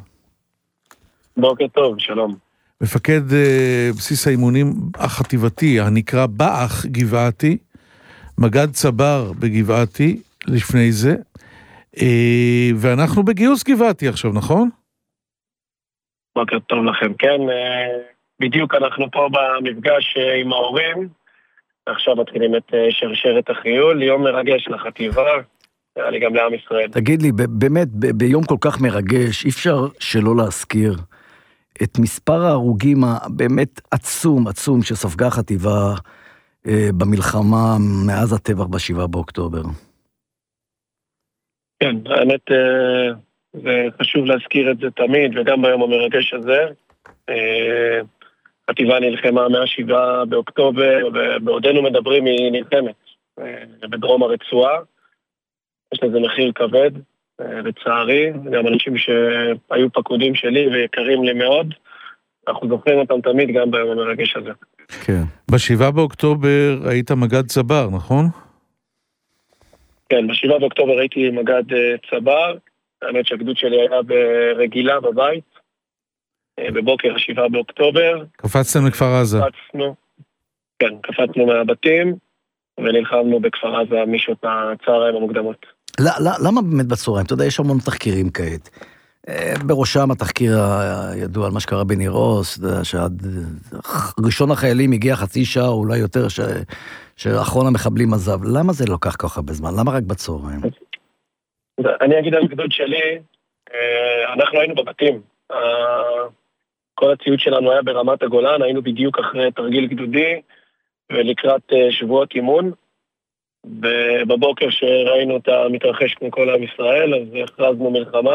Speaker 6: בוקר טוב, שלום.
Speaker 2: מפקד uh, בסיס האימונים החטיבתי, הנקרא באח גבעתי, מגד צבר בגבעתי, לפני זה, ואנחנו בגיוס גבעתי עכשיו, נכון?
Speaker 6: בוקר טוב לכם, כן, בדיוק אנחנו פה במפגש עם ההורים, עכשיו מתחילים את שרשרת החיול, יום מרגש לחטיבה, היה לי גם לעם ישראל.
Speaker 3: תגיד לי, באמת, ביום כל כך מרגש, אי אפשר שלא להזכיר את מספר ההרוגים הבאמת עצום, עצום, שספגה החטיבה במלחמה מאז הטבח בשבעה באוקטובר.
Speaker 6: כן, האמת זה חשוב להזכיר את זה תמיד, וגם ביום המרגש הזה. חטיבה נלחמה מהשבעה באוקטובר, ובעודנו מדברים היא נלחמת בדרום הרצועה. יש לזה מחיר כבד, לצערי, גם אנשים שהיו פקודים שלי ויקרים לי מאוד, אנחנו זוכרים אותם תמיד גם ביום המרגש הזה.
Speaker 2: כן. בשבעה באוקטובר היית מגד צבר, נכון?
Speaker 6: כן, בשבעה באוקטובר הייתי מגד צבר, האמת שהגדוד שלי היה ברגילה בבית, בבוקר השבעה באוקטובר.
Speaker 2: קפצתם לכפר עזה.
Speaker 6: קפצנו, כן, קפצנו מהבתים, ונלחמנו בכפר עזה משעות הצהריים המוקדמות.
Speaker 3: למה באמת בצהריים? אתה יודע, יש המון תחקירים כעת. בראשם התחקיר הידוע על מה שקרה בניר עוז, שעד ראשון החיילים הגיע חצי שעה, אולי יותר, ש... שאחרון המחבלים עזב. למה זה לוקח ככה בזמן? למה רק בצהריים?
Speaker 6: אני אגיד על הגדוד שלי, אנחנו היינו בבתים. כל הציוד שלנו היה ברמת הגולן, היינו בדיוק אחרי תרגיל גדודי, ולקראת שבועות אימון. ובבוקר שראינו את המתרחש כמו כל עם ישראל, אז הכרזנו מלחמה.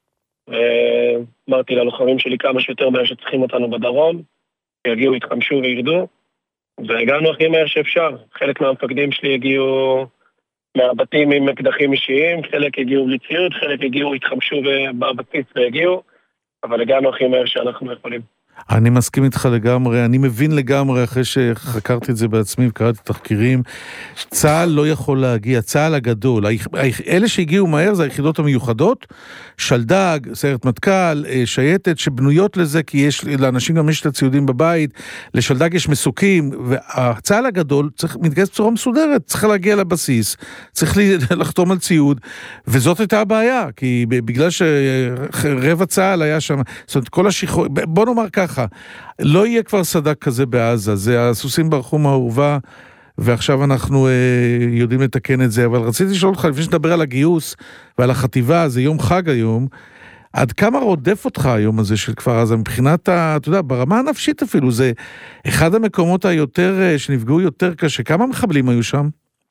Speaker 6: ואמרתי ללוחמים שלי כמה שיותר מהר שצריכים אותנו בדרום, יגיעו, יתחמשו וירדו, והגענו הכי מהר שאפשר. חלק מהמפקדים שלי הגיעו מהבתים עם מקדחים אישיים, חלק הגיעו בלי ציוד, חלק הגיעו, התחמשו בבסיס והגיעו, אבל הגענו הכי מהר שאנחנו יכולים.
Speaker 2: אני מסכים איתך לגמרי, אני מבין לגמרי אחרי שחקרתי את זה בעצמי וקראתי תחקירים, צה"ל לא יכול להגיע, צה"ל הגדול, אלה שהגיעו מהר זה היחידות המיוחדות, שלדג, סיירת מטכ"ל, שייטת, שבנויות לזה, כי יש, לאנשים גם יש את הציודים בבית, לשלדג יש מסוקים, והצה"ל הגדול צריך מתגייס בצורה מסודרת, צריך להגיע לבסיס, צריך לחתום על ציוד, וזאת הייתה הבעיה, כי בגלל שרבע צה"ל היה שם, זאת אומרת, כל השחרור, בוא נאמר כך, ככה, לא יהיה כבר סדק כזה בעזה, זה הסוסים ברחו מהעורבה, ועכשיו אנחנו אה, יודעים לתקן את זה, אבל רציתי לשאול אותך, לפני שנדבר על הגיוס ועל החטיבה, זה יום חג היום, עד כמה רודף אותך היום הזה של כפר עזה, מבחינת, ה, אתה יודע, ברמה הנפשית אפילו, זה אחד המקומות היותר, שנפגעו יותר קשה, כמה מחבלים היו שם?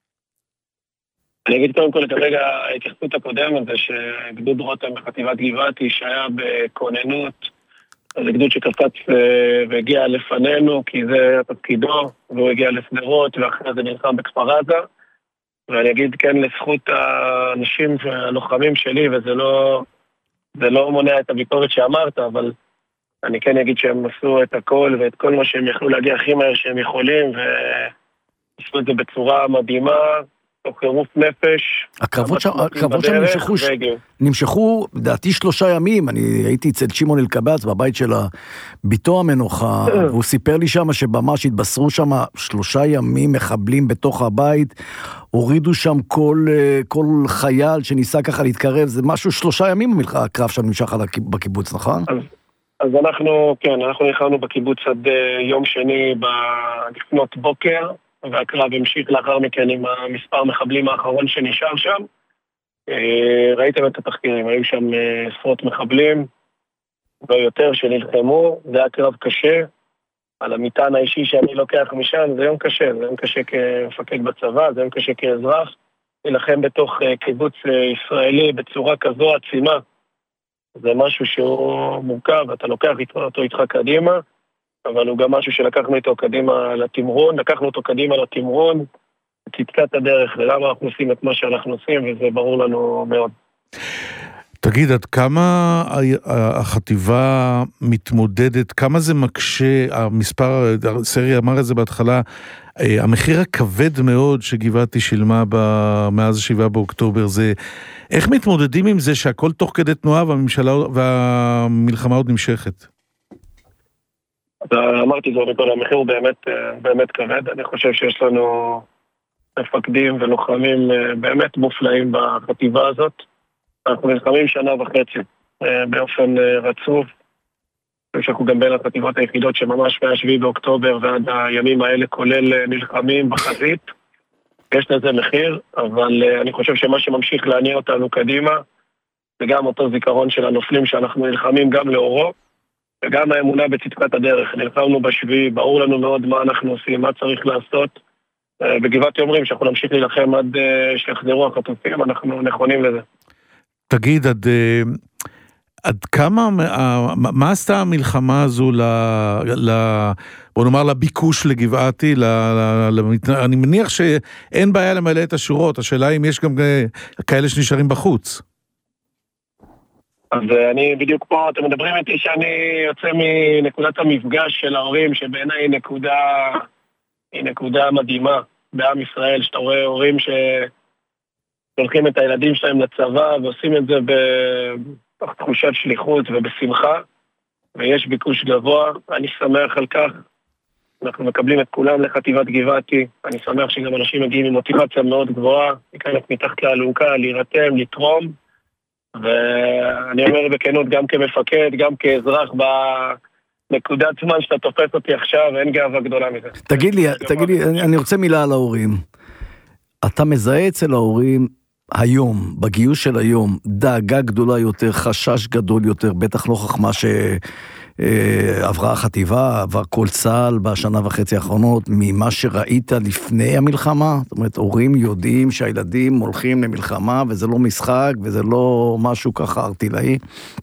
Speaker 6: אני אגיד קודם כל לגבי ההתייחסות הקודמת, זה שגדוד רותם בחטיבת גבעתי שהיה בכוננות, זה גדוד שקפץ והגיע לפנינו, כי זה תפקידו, והוא הגיע לסדרות, ואחרי זה נלחם בכפר עזה, ואני אגיד כן לזכות האנשים והלוחמים שלי, וזה לא, זה לא מונע את הביקורת שאמרת, אבל אני כן אגיד שהם עשו את הכל, ואת כל מה שהם יכלו להגיע הכי מהר שהם יכולים, ועשו את זה בצורה מדהימה, תוך חירוף נפש.
Speaker 3: הקרבות שם, הקרבות שם נמשכו, נמשכו, דעתי שלושה ימים, אני הייתי אצל שמעון אלקבץ בבית של ביתו המנוחה, והוא סיפר לי שם שממש התבשרו שם שלושה ימים מחבלים בתוך הבית, הורידו שם כל, כל חייל שניסה ככה להתקרב, זה משהו שלושה ימים הקרב שם נמשך בקיבוץ, נכון?
Speaker 6: אז, אז אנחנו, כן, אנחנו נכנסנו בקיבוץ עד יום שני לפנות בוקר, והקרב המשיך לאחר מכן עם המספר מחבלים האחרון שנשאר שם. ראיתם את התחקירים, היו שם עשרות מחבלים, לא יותר שנלחמו, זה היה קרב קשה, על המטען האישי שאני לוקח משם, זה יום קשה, זה יום קשה כמפקד בצבא, זה יום קשה כאזרח, להילחם בתוך קיבוץ ישראלי בצורה כזו עצימה, זה משהו שהוא מורכב, אתה לוקח אותו איתך קדימה, אבל הוא גם משהו שלקחנו איתו קדימה לתמרון, לקחנו אותו קדימה לתמרון, צדקת הדרך, ולמה אנחנו עושים את מה שאנחנו עושים, וזה ברור לנו מאוד.
Speaker 2: תגיד, עד כמה החטיבה מתמודדת, כמה זה מקשה, המספר, סרי אמר את זה בהתחלה, המחיר הכבד מאוד שגבעתי שילמה מאז השבעה באוקטובר, זה איך מתמודדים עם זה שהכל תוך כדי תנועה והממשלה והמלחמה עוד נמשכת?
Speaker 6: אמרתי זאת בכל, המחיר הוא באמת, באמת כבד. אני חושב שיש לנו מפקדים ולוחמים באמת מופלאים בחטיבה הזאת. אנחנו נלחמים שנה וחצי באופן רצוף. אנחנו גם בין החטיבות היחידות שממש מהשביעי באוקטובר ועד הימים האלה כולל נלחמים בחזית. יש לזה מחיר, אבל אני חושב שמה שממשיך להניע אותנו קדימה זה גם אותו זיכרון של הנופלים שאנחנו נלחמים גם לאורו. וגם האמונה בצדקת הדרך, נלחמנו בשביעי, ברור לנו מאוד מה אנחנו עושים, מה צריך לעשות. בגבעתי אומרים שאנחנו נמשיך להילחם עד שיחזרו החטופים, אנחנו נכונים לזה.
Speaker 2: תגיד, עד, עד כמה, מה עשתה המלחמה הזו, ל, ל, בוא נאמר, לביקוש לגבעתי? ל, ל, אני מניח שאין בעיה למלא את השורות, השאלה אם יש גם כאלה שנשארים בחוץ.
Speaker 6: אז אני בדיוק פה, אתם מדברים איתי שאני יוצא מנקודת המפגש של ההורים, שבעיניי היא נקודה, היא נקודה מדהימה בעם ישראל, שאתה רואה הורים ששולחים את הילדים שלהם לצבא, ועושים את זה בתוך תחושת שליחות ובשמחה, ויש ביקוש גבוה, אני שמח על כך. אנחנו מקבלים את כולם לחטיבת גבעתי, אני שמח שגם אנשים מגיעים עם מוטיבציה מאוד גבוהה, להיכנס מתחת לאלונקה, להירתם, לתרום, ואני אומר בכנות, גם כמפקד, גם כאזרח בנקודת זמן שאתה תופס אותי עכשיו, אין גאווה גדולה מזה.
Speaker 3: תגיד לי, תגיד לי, אני רוצה מילה על ההורים. אתה מזהה אצל ההורים היום, בגיוס של היום, דאגה גדולה יותר, חשש גדול יותר, בטח לא חכמה שעברה החטיבה, עבר כל צה"ל בשנה וחצי האחרונות, ממה שראית לפני המלחמה? זאת אומרת, הורים יודעים שהילדים הולכים למלחמה, וזה לא משחק, וזה לא משהו ככה ארטילאי?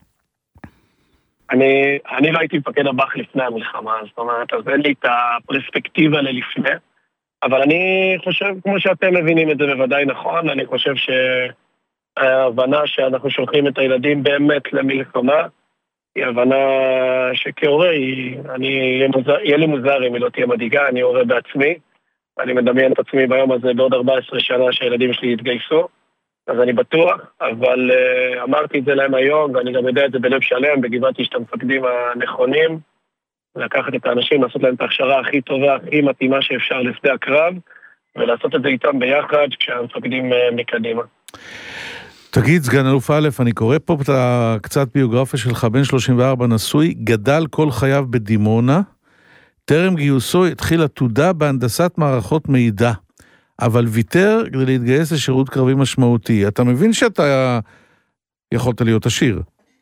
Speaker 6: אני, אני לא הייתי מפקד הבח לפני המלחמה, זאת אומרת, אז אין לי את הפרספקטיבה ללפני, אבל אני חושב, כמו שאתם מבינים את זה בוודאי נכון, אני חושב שההבנה שאנחנו שולחים את הילדים באמת למלחמה, היא הבנה שכהורה, אני, יהיה לי מוזר אם היא לא תהיה מדאיגה, אני הורה בעצמי, אני מדמיין את עצמי ביום הזה בעוד ארבע עשרה שנה שהילדים שלי יתגייסו, אז אני בטוח, אבל uh, אמרתי את זה להם היום, ואני גם יודע את זה בלב שלם, בגבעתי שאת המפקדים הנכונים, לקחת את האנשים, לעשות להם את ההכשרה הכי טובה, הכי מתאימה שאפשר לפני הקרב, ולעשות את זה איתם ביחד כשהמפקדים uh, מקדימה.
Speaker 2: תגיד, סגן אלוף א', אני קורא פה את קצת ביוגרפיה שלך, בן שלושים וארבע, נשוי, גדל כל חייו בדימונה, טרם גיוסו התחיל עתודה בהנדסת מערכות מידע, אבל ויתר כדי להתגייס לשירות קרבי משמעותי. אתה מבין שאתה יכולת להיות עשיר?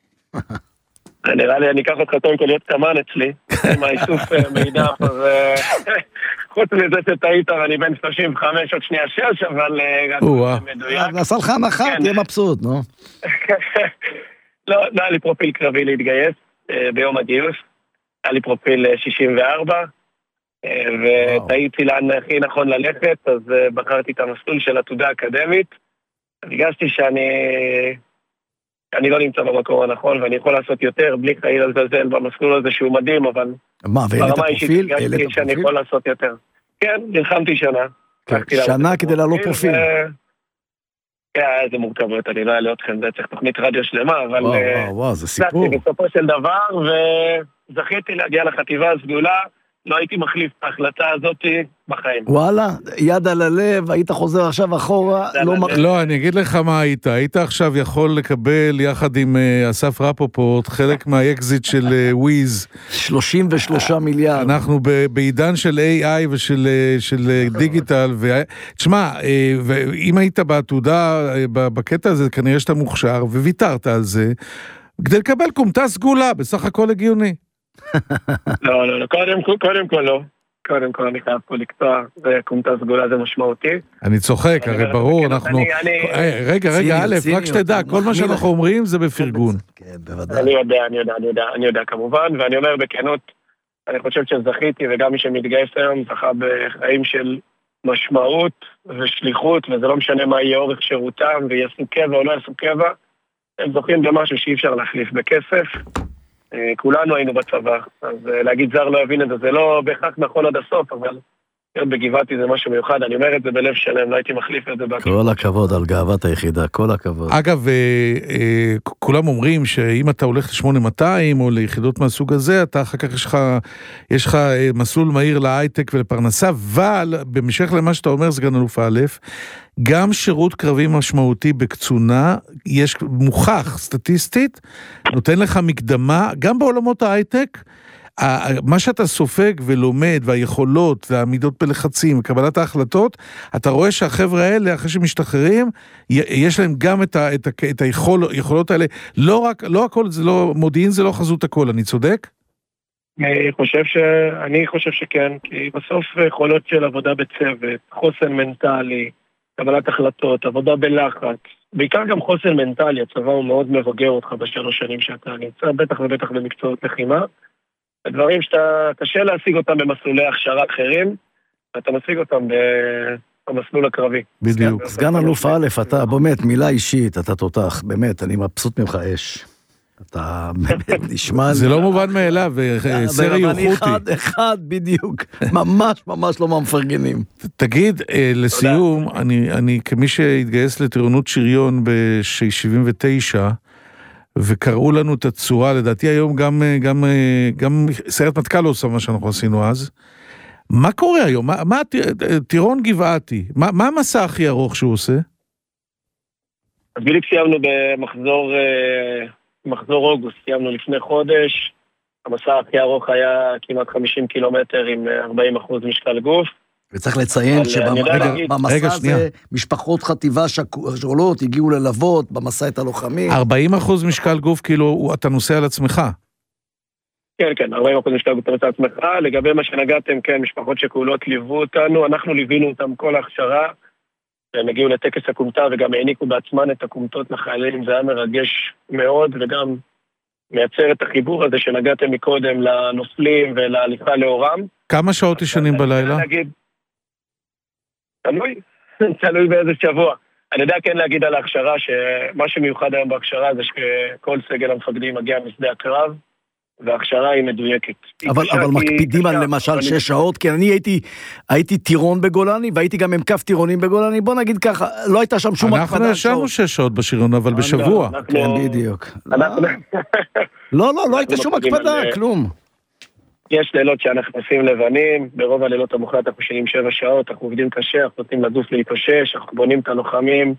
Speaker 6: נראה לי, אני אקח אותך טוב כל להיות קמן אצלי, עם האיסוף מידע, אז חוץ מזה שטעית, אני בן שלושים וחמש עוד שנייה שש, אבל מדויק.
Speaker 3: נעשה לך הנחה, תהיה מבסוט, נו.
Speaker 6: לא, לא היה לי פרופיל קרבי להתגייס ביום הגיוס, היה לי פרופיל שישים וארבע, וטעיתי לאן הכי נכון ללכת, אז בחרתי את המסלול של עתודה אקדמית, הרגשתי שאני... אני לא נמצא במקום הנכון, ואני יכול לעשות יותר, בלי חייל לזלזל במסלול הזה שהוא מדהים, אבל...
Speaker 3: מה, ואלה את הפרופיל?
Speaker 6: הרגשתי שאני יכול לעשות יותר. כן, נלחמתי שנה.
Speaker 3: שנה כדי לעלות פרופיל.
Speaker 6: כן, איזה מורכבות, אני לא אעלה אתכם, זה צריך תוכנית רדיו שלמה, אבל...
Speaker 3: וואו, וואו, וואו, זה סיפור.
Speaker 6: בסופו של דבר, וזכיתי להגיע לחטיבה הסגולה, לא הייתי מחליף את ההחלטה הזאת בחיים.
Speaker 3: וואלה, יד על הלב, היית חוזר עכשיו אחורה, לא...
Speaker 2: לא, אני אגיד לך מה היית, היית עכשיו יכול לקבל יחד עם אסף רפופורט, חלק מהאקזיט של וויז.
Speaker 3: שלושים ושלושה מיליארד.
Speaker 2: אנחנו בעידן של איי איי ושל דיגיטל, תשמע, אם היית בעתודה, בקטע הזה, כנראה שאתה מוכשר, וויתרת על זה, כדי לקבל קומטה סגולה, בסך הכל הגיוני.
Speaker 6: לא, לא, לא, קודם, קודם כל לא. קודם כל אני חייב פה לקטוע, וקומטה סגולה זה משמעותי.
Speaker 2: אני צוחק, הרי ברור, אנחנו... רגע, רגע, א', רק שתדע, כל מה שאנחנו אומרים זה בפרגון.
Speaker 6: אני יודע, אני יודע, אני יודע, אני יודע כמובן, ואני אומר בכנות, אני חושב שזכיתי, וגם מי שמתגייס היום זכה בחיים של משמעות ושליחות, וזה לא משנה מה יהיה אורך שירותם, ויעשו קבע או לא יעשו קבע, הם זוכים במשהו שאי אפשר להחליף בכסף. כולנו היינו בצבא, אז להגיד זר לא יבין את זה, זה לא בהכרח נכון עד הסוף, אבל בגבעתי זה משהו מיוחד, אני אומר את זה בלב שלם, לא הייתי מחליף את זה.
Speaker 3: כל הכבוד על גאוות היחידה, כל הכבוד.
Speaker 2: אגב, כולם אומרים שאם אתה הולך ל-שמונה מאתיים או ליחידות מהסוג הזה, אתה אחר כך יש לך, יש לך מסלול מהיר להייטק ולפרנסה, אבל במשך למה שאתה אומר, סגן אלוף א', גם שירות קרבי משמעותי בקצונה, יש מוכח סטטיסטית, נותן לך מקדמה, גם בעולמות ההייטק, מה שאתה סופג ולומד, והיכולות, והעמידות בלחצים, וקבלת ההחלטות, אתה רואה שהחבר'ה האלה, אחרי שמשתחררים, יש להם גם את, ה, את, ה, את היכולות האלה, לא רק, לא הכל, זה לא, מודיעין זה לא חזות הכל, אני צודק?
Speaker 6: אני חושב ש... אני חושב שכן, כי בסוף יכולות של עבודה בצוות, חוסן מנטלי, קבלת החלטות, עבודה בלחץ, בעיקר גם חוסן מנטלי, הצבא הוא מאוד מבוגר אותך בשלוש שנים שאתה נמצא, בטח ובטח במקצועות לחימה, הדברים שאתה קשה להשיג אותם במסלולי הכשרה אחרים, ואתה משיג אותם במסלול הקרבי.
Speaker 3: בדיוק. סגן אלוף א', אתה באמת מילה אישית, אתה תותח, באמת, אני מבסוט ממך אש. אתה באמת נשמע...
Speaker 2: זה לא מובן מאליו, וסרי יוחותי.
Speaker 3: אחד, אחד בדיוק, ממש ממש לא מפרגנים.
Speaker 2: תגיד, לסיום, אני כמי שהתגייס לטירונות שריון ב-שבעים ותשע, וקראו לנו את הצורה, לדעתי היום גם, גם, גם סיירת מטכ"ל לא עושה מה שאנחנו עשינו אז. מה קורה היום? מה, מה, טירון גבעתי, מה, מה המסע הכי ארוך שהוא עושה?
Speaker 6: אז בדיוק סיימנו במחזור, מחזור אוגוסט, סיימנו לפני חודש, המסע הכי ארוך היה כמעט חמישים קילומטר עם ארבעים אחוז משקל גוף.
Speaker 3: וצריך לציין שבמסע הזה משפחות חטיבה שכולות הגיעו ללוות במסע את הלוחמים.
Speaker 2: ארבעים אחוז משקל גוף, כאילו אתה נוסע על עצמך.
Speaker 6: כן, כן, ארבעים אחוז משקל גוף אתה נוסע על עצמך. לגבי מה שנגעתם, כן, משפחות שכולות ליוו אותנו, אנחנו ליווינו אותם כל ההכשרה, הם הגיעו לטקס הקומטה וגם העניקו בעצמן את הקומטות לחיילים, זה היה מרגש מאוד וגם מייצר את החיבור הזה שנגעתם מקודם לנופלים ולהליכה לאורם.
Speaker 2: כמה שעות ישנים בלילה?
Speaker 6: תלוי, תלוי באיזה שבוע. אני יודע כן להגיד על ההכשרה, שמה שמיוחד היום בהכשרה זה שכל סגל המפקדים מגיע משדה הקרב, וההכשרה היא מדויקת.
Speaker 3: אבל, אבל מקפידים על למשל שש שעות, כי אני הייתי, הייתי טירון בגולני, והייתי גם ממקף טירונים בגולני, בוא נגיד ככה, לא הייתה שם שום הקפדה.
Speaker 2: אנחנו ישבנו שש שעות בשריון, אבל בשבוע.
Speaker 3: כן, בדיוק. לא, לא, לא הייתה שום הקפדה, כלום.
Speaker 6: יש לילות שאנחנו עושים לבנים, ברוב הלילות המוחלט אנחנו שנים שבע שעות, אנחנו עובדים קשה, אנחנו נותנים לדוף להתאושש, אנחנו בונים את הלוחמים,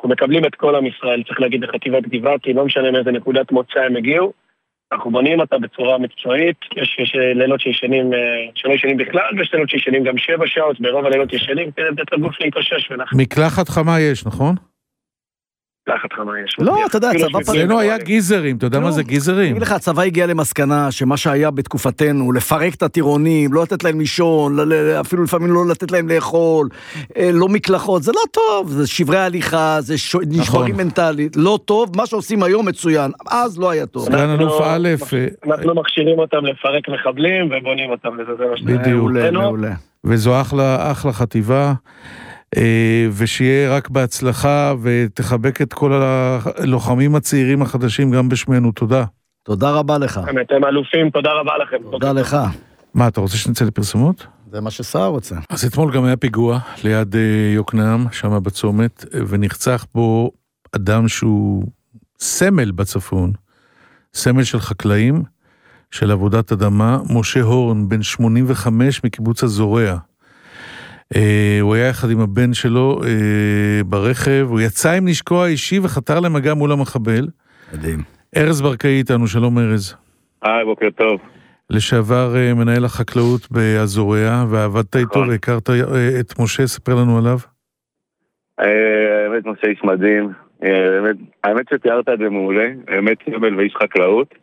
Speaker 6: אנחנו מקבלים את כל עם ישראל, צריך להגיד לחטיבת גבעתי, לא משנה מאיזה נקודת מוצא הם הגיעו, אנחנו בונים אותה בצורה מקצועית, יש, יש לילות שישנים, שלא ישנים בכלל, ויש לילות שישנים גם שבע שעות, ברוב הלילות ישנים, כדי לתת לגוף להתאושש.
Speaker 2: מקלחת חמה יש, נכון?
Speaker 6: מקלחת חמה יש.
Speaker 3: לא, אתה יודע, הצבא...
Speaker 2: אצלנו היה גיזרים, אתה יודע מה זה גיזרים?
Speaker 3: אני אגיד לך, הצבא הגיע למסקנה שמה שהיה בתקופתנו, לפרק את הטירונים, לא לתת להם לישון, אפילו לפעמים לא לתת להם לאכול, לא מקלחות, זה לא טוב, זה שברי הליכה, זה נשברים מנטלית, לא טוב, מה שעושים היום מצוין, אז לא היה טוב.
Speaker 2: סגן אלוף א',
Speaker 6: אנחנו מכשירים אותם לפרק מחבלים ובונים אותם לזה, זה מה שאתה...
Speaker 2: בדיוק, וזו אחלה, אחלה חטיבה. ושיהיה רק בהצלחה ותחבק את כל הלוחמים הצעירים החדשים גם בשמנו, תודה.
Speaker 3: תודה רבה לך.
Speaker 6: אתם אלופים, תודה רבה לכם.
Speaker 3: תודה לך.
Speaker 2: מה, אתה רוצה שנצא לפרסומות?
Speaker 3: זה מה שסער רוצה.
Speaker 2: אז אתמול גם היה פיגוע ליד יוקנעם, שם בצומת, ונחצח בו אדם שהוא סמל בצפון, סמל של חקלאים, של עבודת אדמה, משה הורן, בן שמונים וחמש מקיבוץ הזורע. הוא היה יחד עם הבן שלו ברכב, הוא יצא עם נשקו האישי וחתר למגע מול המחבל.
Speaker 3: מדהים.
Speaker 2: ארז ברקאי איתנו, שלום ארז.
Speaker 7: היי, בוקר טוב.
Speaker 2: לשעבר מנהל החקלאות באזוריה, ועבדת איתו והכרת את משה, ספר לנו עליו.
Speaker 7: האמת משה איש מדהים, האמת שתיארת את זה מעולה, האמת סמל ואיש חקלאות.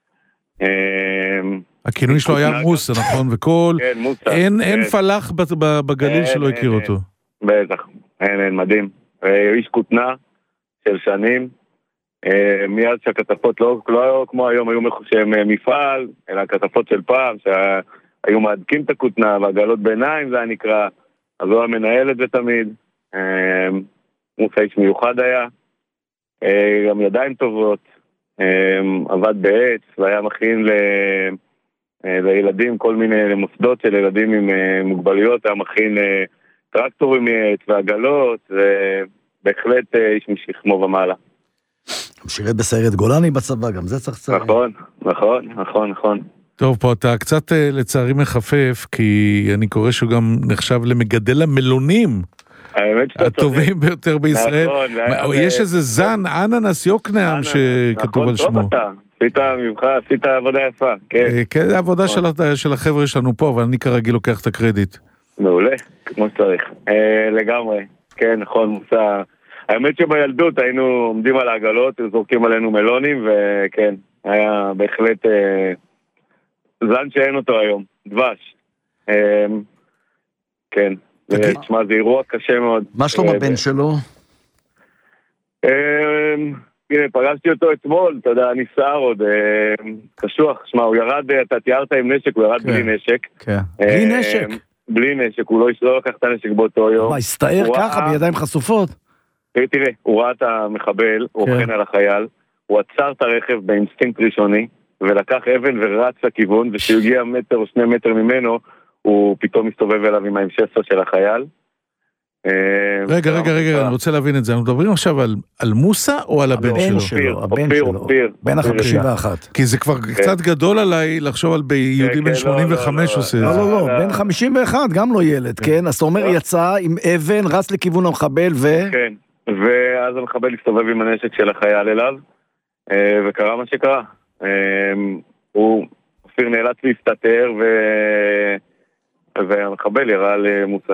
Speaker 2: הכינוי שלו היה מוסה, נכון? וכל... אין פלח בגליל שלא הכיר אותו.
Speaker 7: בטח, אין, אין, מדהים. איש כותנה של שנים, מיד שהכתפות לא כמו היום, היו שהם מפעל, אלא הכתפות של פעם, שהיו מעדקים את הכותנה, והגלות ביניים זה היה נקרא, אז הוא המנהל את זה תמיד. מוסה איש מיוחד היה, גם ידיים טובות, עבד בעץ, והיה מכין ל... לילדים, כל מיני מוסדות של ילדים עם מוגבלויות, היה מכין טרקטורים מעץ ועגלות, ובהחלט איש משכמו ומעלה.
Speaker 3: הוא שירת בסיירת גולני בצבא, גם זה צריך צריך.
Speaker 7: נכון, נכון, נכון, נכון.
Speaker 2: טוב, פה אתה קצת לצערי מחפף, כי אני קורא שהוא גם נחשב למגדל המלונים. הטובים ביותר בישראל. יש איזה זן, אננס יוקנעם שכתוב על שמו.
Speaker 7: עשית ממך, עשית עבודה יפה, כן.
Speaker 2: כן, זה עבודה של החבר'ה שלנו פה, אבל אני כרגיל לוקח את הקרדיט.
Speaker 7: מעולה, כמו שצריך. לגמרי, כן, נכון, מוסה. האמת שבילדות היינו עומדים על העגלות, זורקים עלינו מלונים, וכן, היה בהחלט זן שאין אותו היום, דבש. כן. תשמע, זה אירוע קשה מאוד.
Speaker 3: מה שלום הבן שלו?
Speaker 7: הנה, פגשתי אותו אתמול, אתה יודע, אני שר עוד קשוח. שמע, הוא ירד, אתה תיארת עם נשק, הוא ירד בלי נשק.
Speaker 3: בלי נשק?
Speaker 7: בלי נשק, הוא לא לקח את הנשק באותו יום.
Speaker 3: מה, הסתער ככה בידיים חשופות?
Speaker 7: תראה, הוא ראה את המחבל, הוא אוכן על החייל, הוא עצר את הרכב באינסטינקט ראשוני, ולקח אבן ורץ לכיוון, ושהוא הגיע מטר או שני מטר ממנו, הוא פתאום מסתובב אליו עם ה-אם שש עשרה של החייל.
Speaker 2: רגע, רגע, רגע, אני רוצה להבין את זה. אנחנו מדברים עכשיו על מוסה או על הבן שלו?
Speaker 3: הבן שלו, בן החמישים ואחת.
Speaker 2: כי זה כבר קצת גדול עליי לחשוב על יהודי בן שמונים וחמש עושה את זה.
Speaker 3: לא, לא, לא, בן חמישים ואחת, גם לא ילד, כן? אז אתה אומר, יצא עם אבן, רץ לכיוון המחבל ו...
Speaker 7: כן, ואז המחבל הסתובב עם הנשק של החייל אליו, וקרה מה שקרה. הוא, אופיר נאלץ להסתתר, והמחבל ירה על מוסה.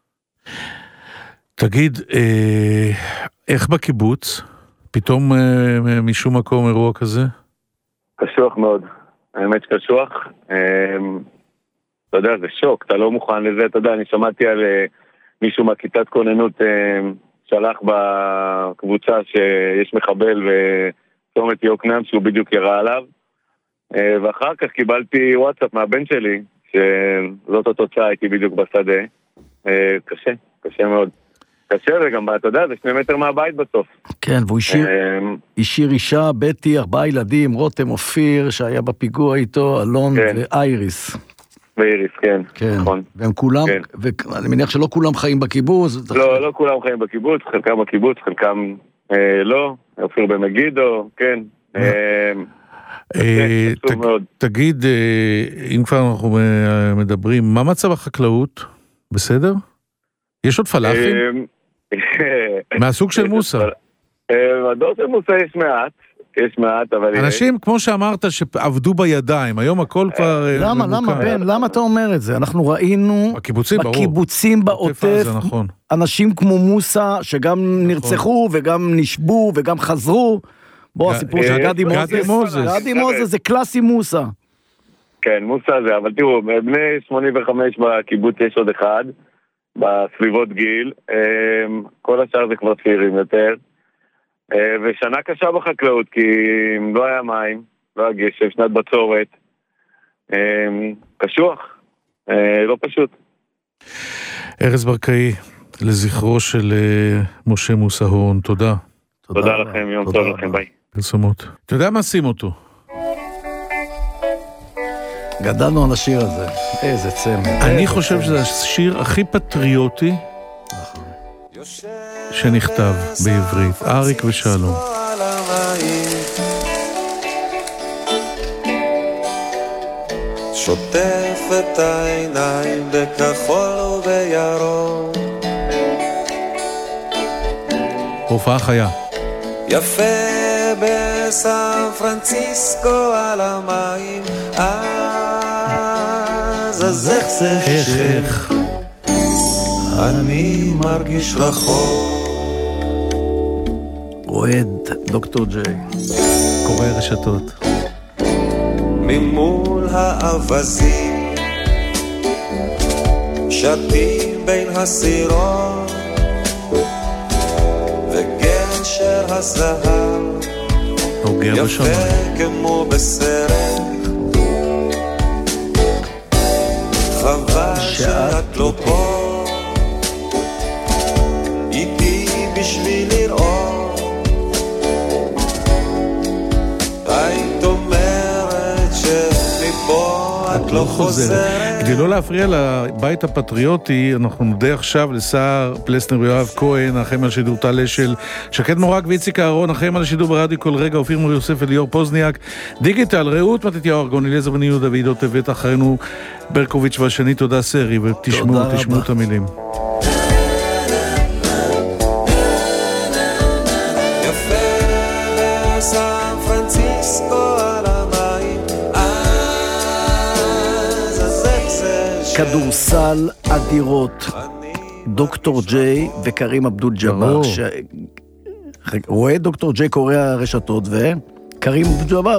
Speaker 2: תגיד, איך בקיבוץ? פתאום משום מקום אירוע כזה?
Speaker 7: קשוח מאוד. האמת שקשוח. אתה יודע, זה שוק, אתה לא מוכן לזה. אתה יודע, אני שמעתי על מישהו מהכיתת כוננות שלח בקבוצה שיש מחבל וצומת יוקנעם שהוא בדיוק ירה עליו. ואחר כך קיבלתי וואטסאפ מהבן שלי, שזאת התוצאה, הייתי בדיוק בשדה. קשה, קשה מאוד. קשה, וגם, אתה יודע, זה שני מטר מהבית בסוף.
Speaker 3: כן, והוא השאיר, השאיר אישה, בטי, ארבעה ילדים, רותם, אופיר, שהיה בפיגוע איתו, אלון ואייריס.
Speaker 7: ואיריס, כן, נכון.
Speaker 3: והם כולם, ואני מניח שלא כולם חיים בקיבוץ.
Speaker 7: לא, לא כולם חיים בקיבוץ, חלקם בקיבוץ, חלקם לא, אופיר במגידו, כן.
Speaker 2: תגיד, אם כבר אנחנו מדברים, מה מצב החקלאות? בסדר? יש עוד פלאחים? מהסוג של מוסה.
Speaker 7: מהדור של מוסה יש מעט, יש מעט, אבל...
Speaker 2: אנשים, כמו שאמרת, שעבדו בידיים, היום הכל כבר...
Speaker 3: למה, למה, בן, למה אתה אומר את זה? אנחנו ראינו...
Speaker 2: בקיבוצים, ברור.
Speaker 3: בקיבוצים בעוטף, אנשים כמו מוסה, שגם נרצחו, וגם נשבו, וגם חזרו. בוא, הסיפור של גדי מוזס. גדי מוזס זה קלאסי מוסה.
Speaker 7: כן, מוסה זה, אבל תראו, בני שמונים וחמש בקיבוץ יש עוד אחד, בסביבות גיל, כל השאר זה כבר צעירים יותר, ושנה קשה בחקלאות, כי לא היה מים, לא היה גשם, שנת בצורת, קשוח, לא פשוט.
Speaker 2: ארז ברקאי, לזכרו של משה מוסה הורן, תודה.
Speaker 7: תודה לכם, יום טוב לכם, ביי.
Speaker 2: פרסומות. אתה יודע מה שים אותו?
Speaker 3: גדלנו על השיר הזה, איזה צמד.
Speaker 2: אני חושב שזה השיר הכי פטריוטי שנכתב בעברית, אריק ושלום.
Speaker 8: שוטף את העיניים בכחול ובירוק,
Speaker 2: הופעה חיה.
Speaker 8: יפה בסן פרנסיסקו על המים, אז אז איך זה
Speaker 2: איך
Speaker 8: אני מרגיש רחוק.
Speaker 3: אוהד דוקטור ג'יי,
Speaker 2: קורא רשתות.
Speaker 8: ממול האבזים שתים בין הסירות וגשר הזהב יפה כמו בסרט, חבל שאת לא פה איתי בשביל לראות, היית אומרת שמפה את לא חוזרת.
Speaker 2: כדי לא להפריע לבית הפטריוטי, אנחנו נודה עכשיו לשר פלסנר ויואב כהן, אחריהם על שידור טל אשל, שקד מורק ואיציק אהרון, אחריהם על שידור ברדיו כל רגע, אופיר מור יוסף וליאור פוזניאק, דיגיטל, רעות מתתיהו ארגון, אליעזר בן יהודה ועידו טבת, אחרינו ברקוביץ' והשני. תודה סרי, ותשמעו תשמעו את המילים.
Speaker 8: סן פרנסיסקו על המים, אז אז איך זה
Speaker 3: כדורסל אדירות, דוקטור ג'יי וקרים אבדול ג'אבר, ש... רואה דוקטור ג'יי קורא הרשתות וקרים אבדול ג'אבר,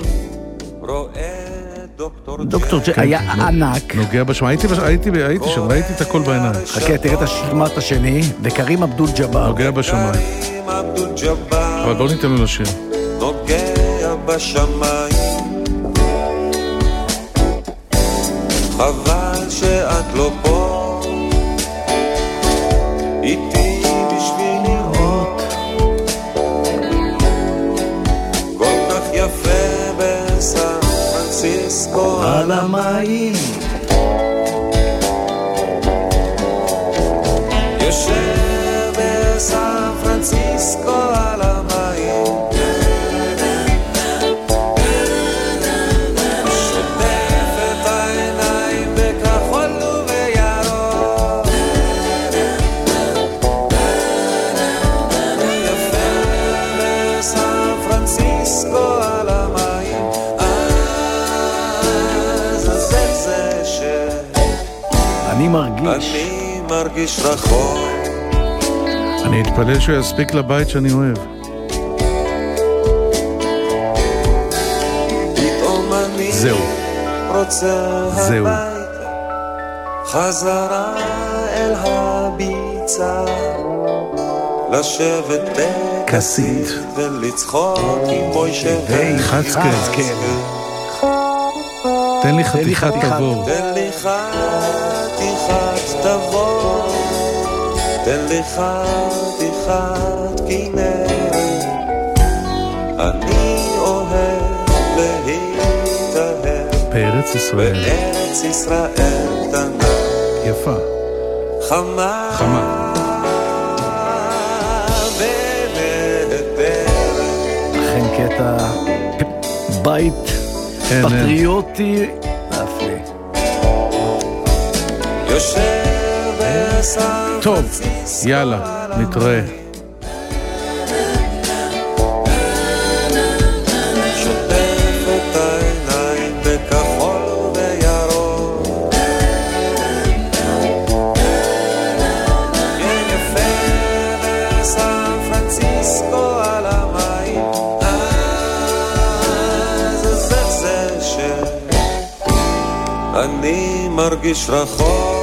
Speaker 3: דוקטור ג'יי היה ענק,
Speaker 2: נוגע בשמה, הייתי שם, ראיתי את הכל בעיניים.
Speaker 3: חכה, תראה את השמעת השני, וקרים אבדול ג'אבר
Speaker 2: נוגע בשמיים, אבל בואו ניתן לו לשיר.
Speaker 8: נוגע בשמיים, חבל שאת לא פה איתי בשביל לראות, כל כך יפה בסן פרנסיסקו על המים, יושב בסן פרנסיסקו על המים,
Speaker 3: אני מרגיש
Speaker 8: אני מרגיש רחוק.
Speaker 2: אני אתפלל שהוא יספיק לבית שאני אוהב.
Speaker 8: פתאום אני
Speaker 2: זהו
Speaker 8: רוצה
Speaker 2: זהו
Speaker 8: הביתה, חזרה אל הביצה, לשבת בכסית ולצחוק עם מוישה
Speaker 2: וחצקה. תן לי חתיכת תבור,
Speaker 8: תן לי חתיכת תבור, תן לי חתיכת כנרת, אני אוהב להתאהב
Speaker 2: בארץ ישראל,
Speaker 8: בארץ ישראל קטנה,
Speaker 2: יפה,
Speaker 8: חמה
Speaker 2: חמה
Speaker 8: ונהדרת.
Speaker 3: אכן קטע בית פטריוטי נפלא.
Speaker 8: יושב בסן
Speaker 2: טוב,
Speaker 8: פרנסיסקו
Speaker 2: יאללה, נתראה.
Speaker 8: שוטף את העיניים בכחול וירוק, כן יפה בסן פרנסיסקו על המים, אז זה זה שאני מרגיש רחוק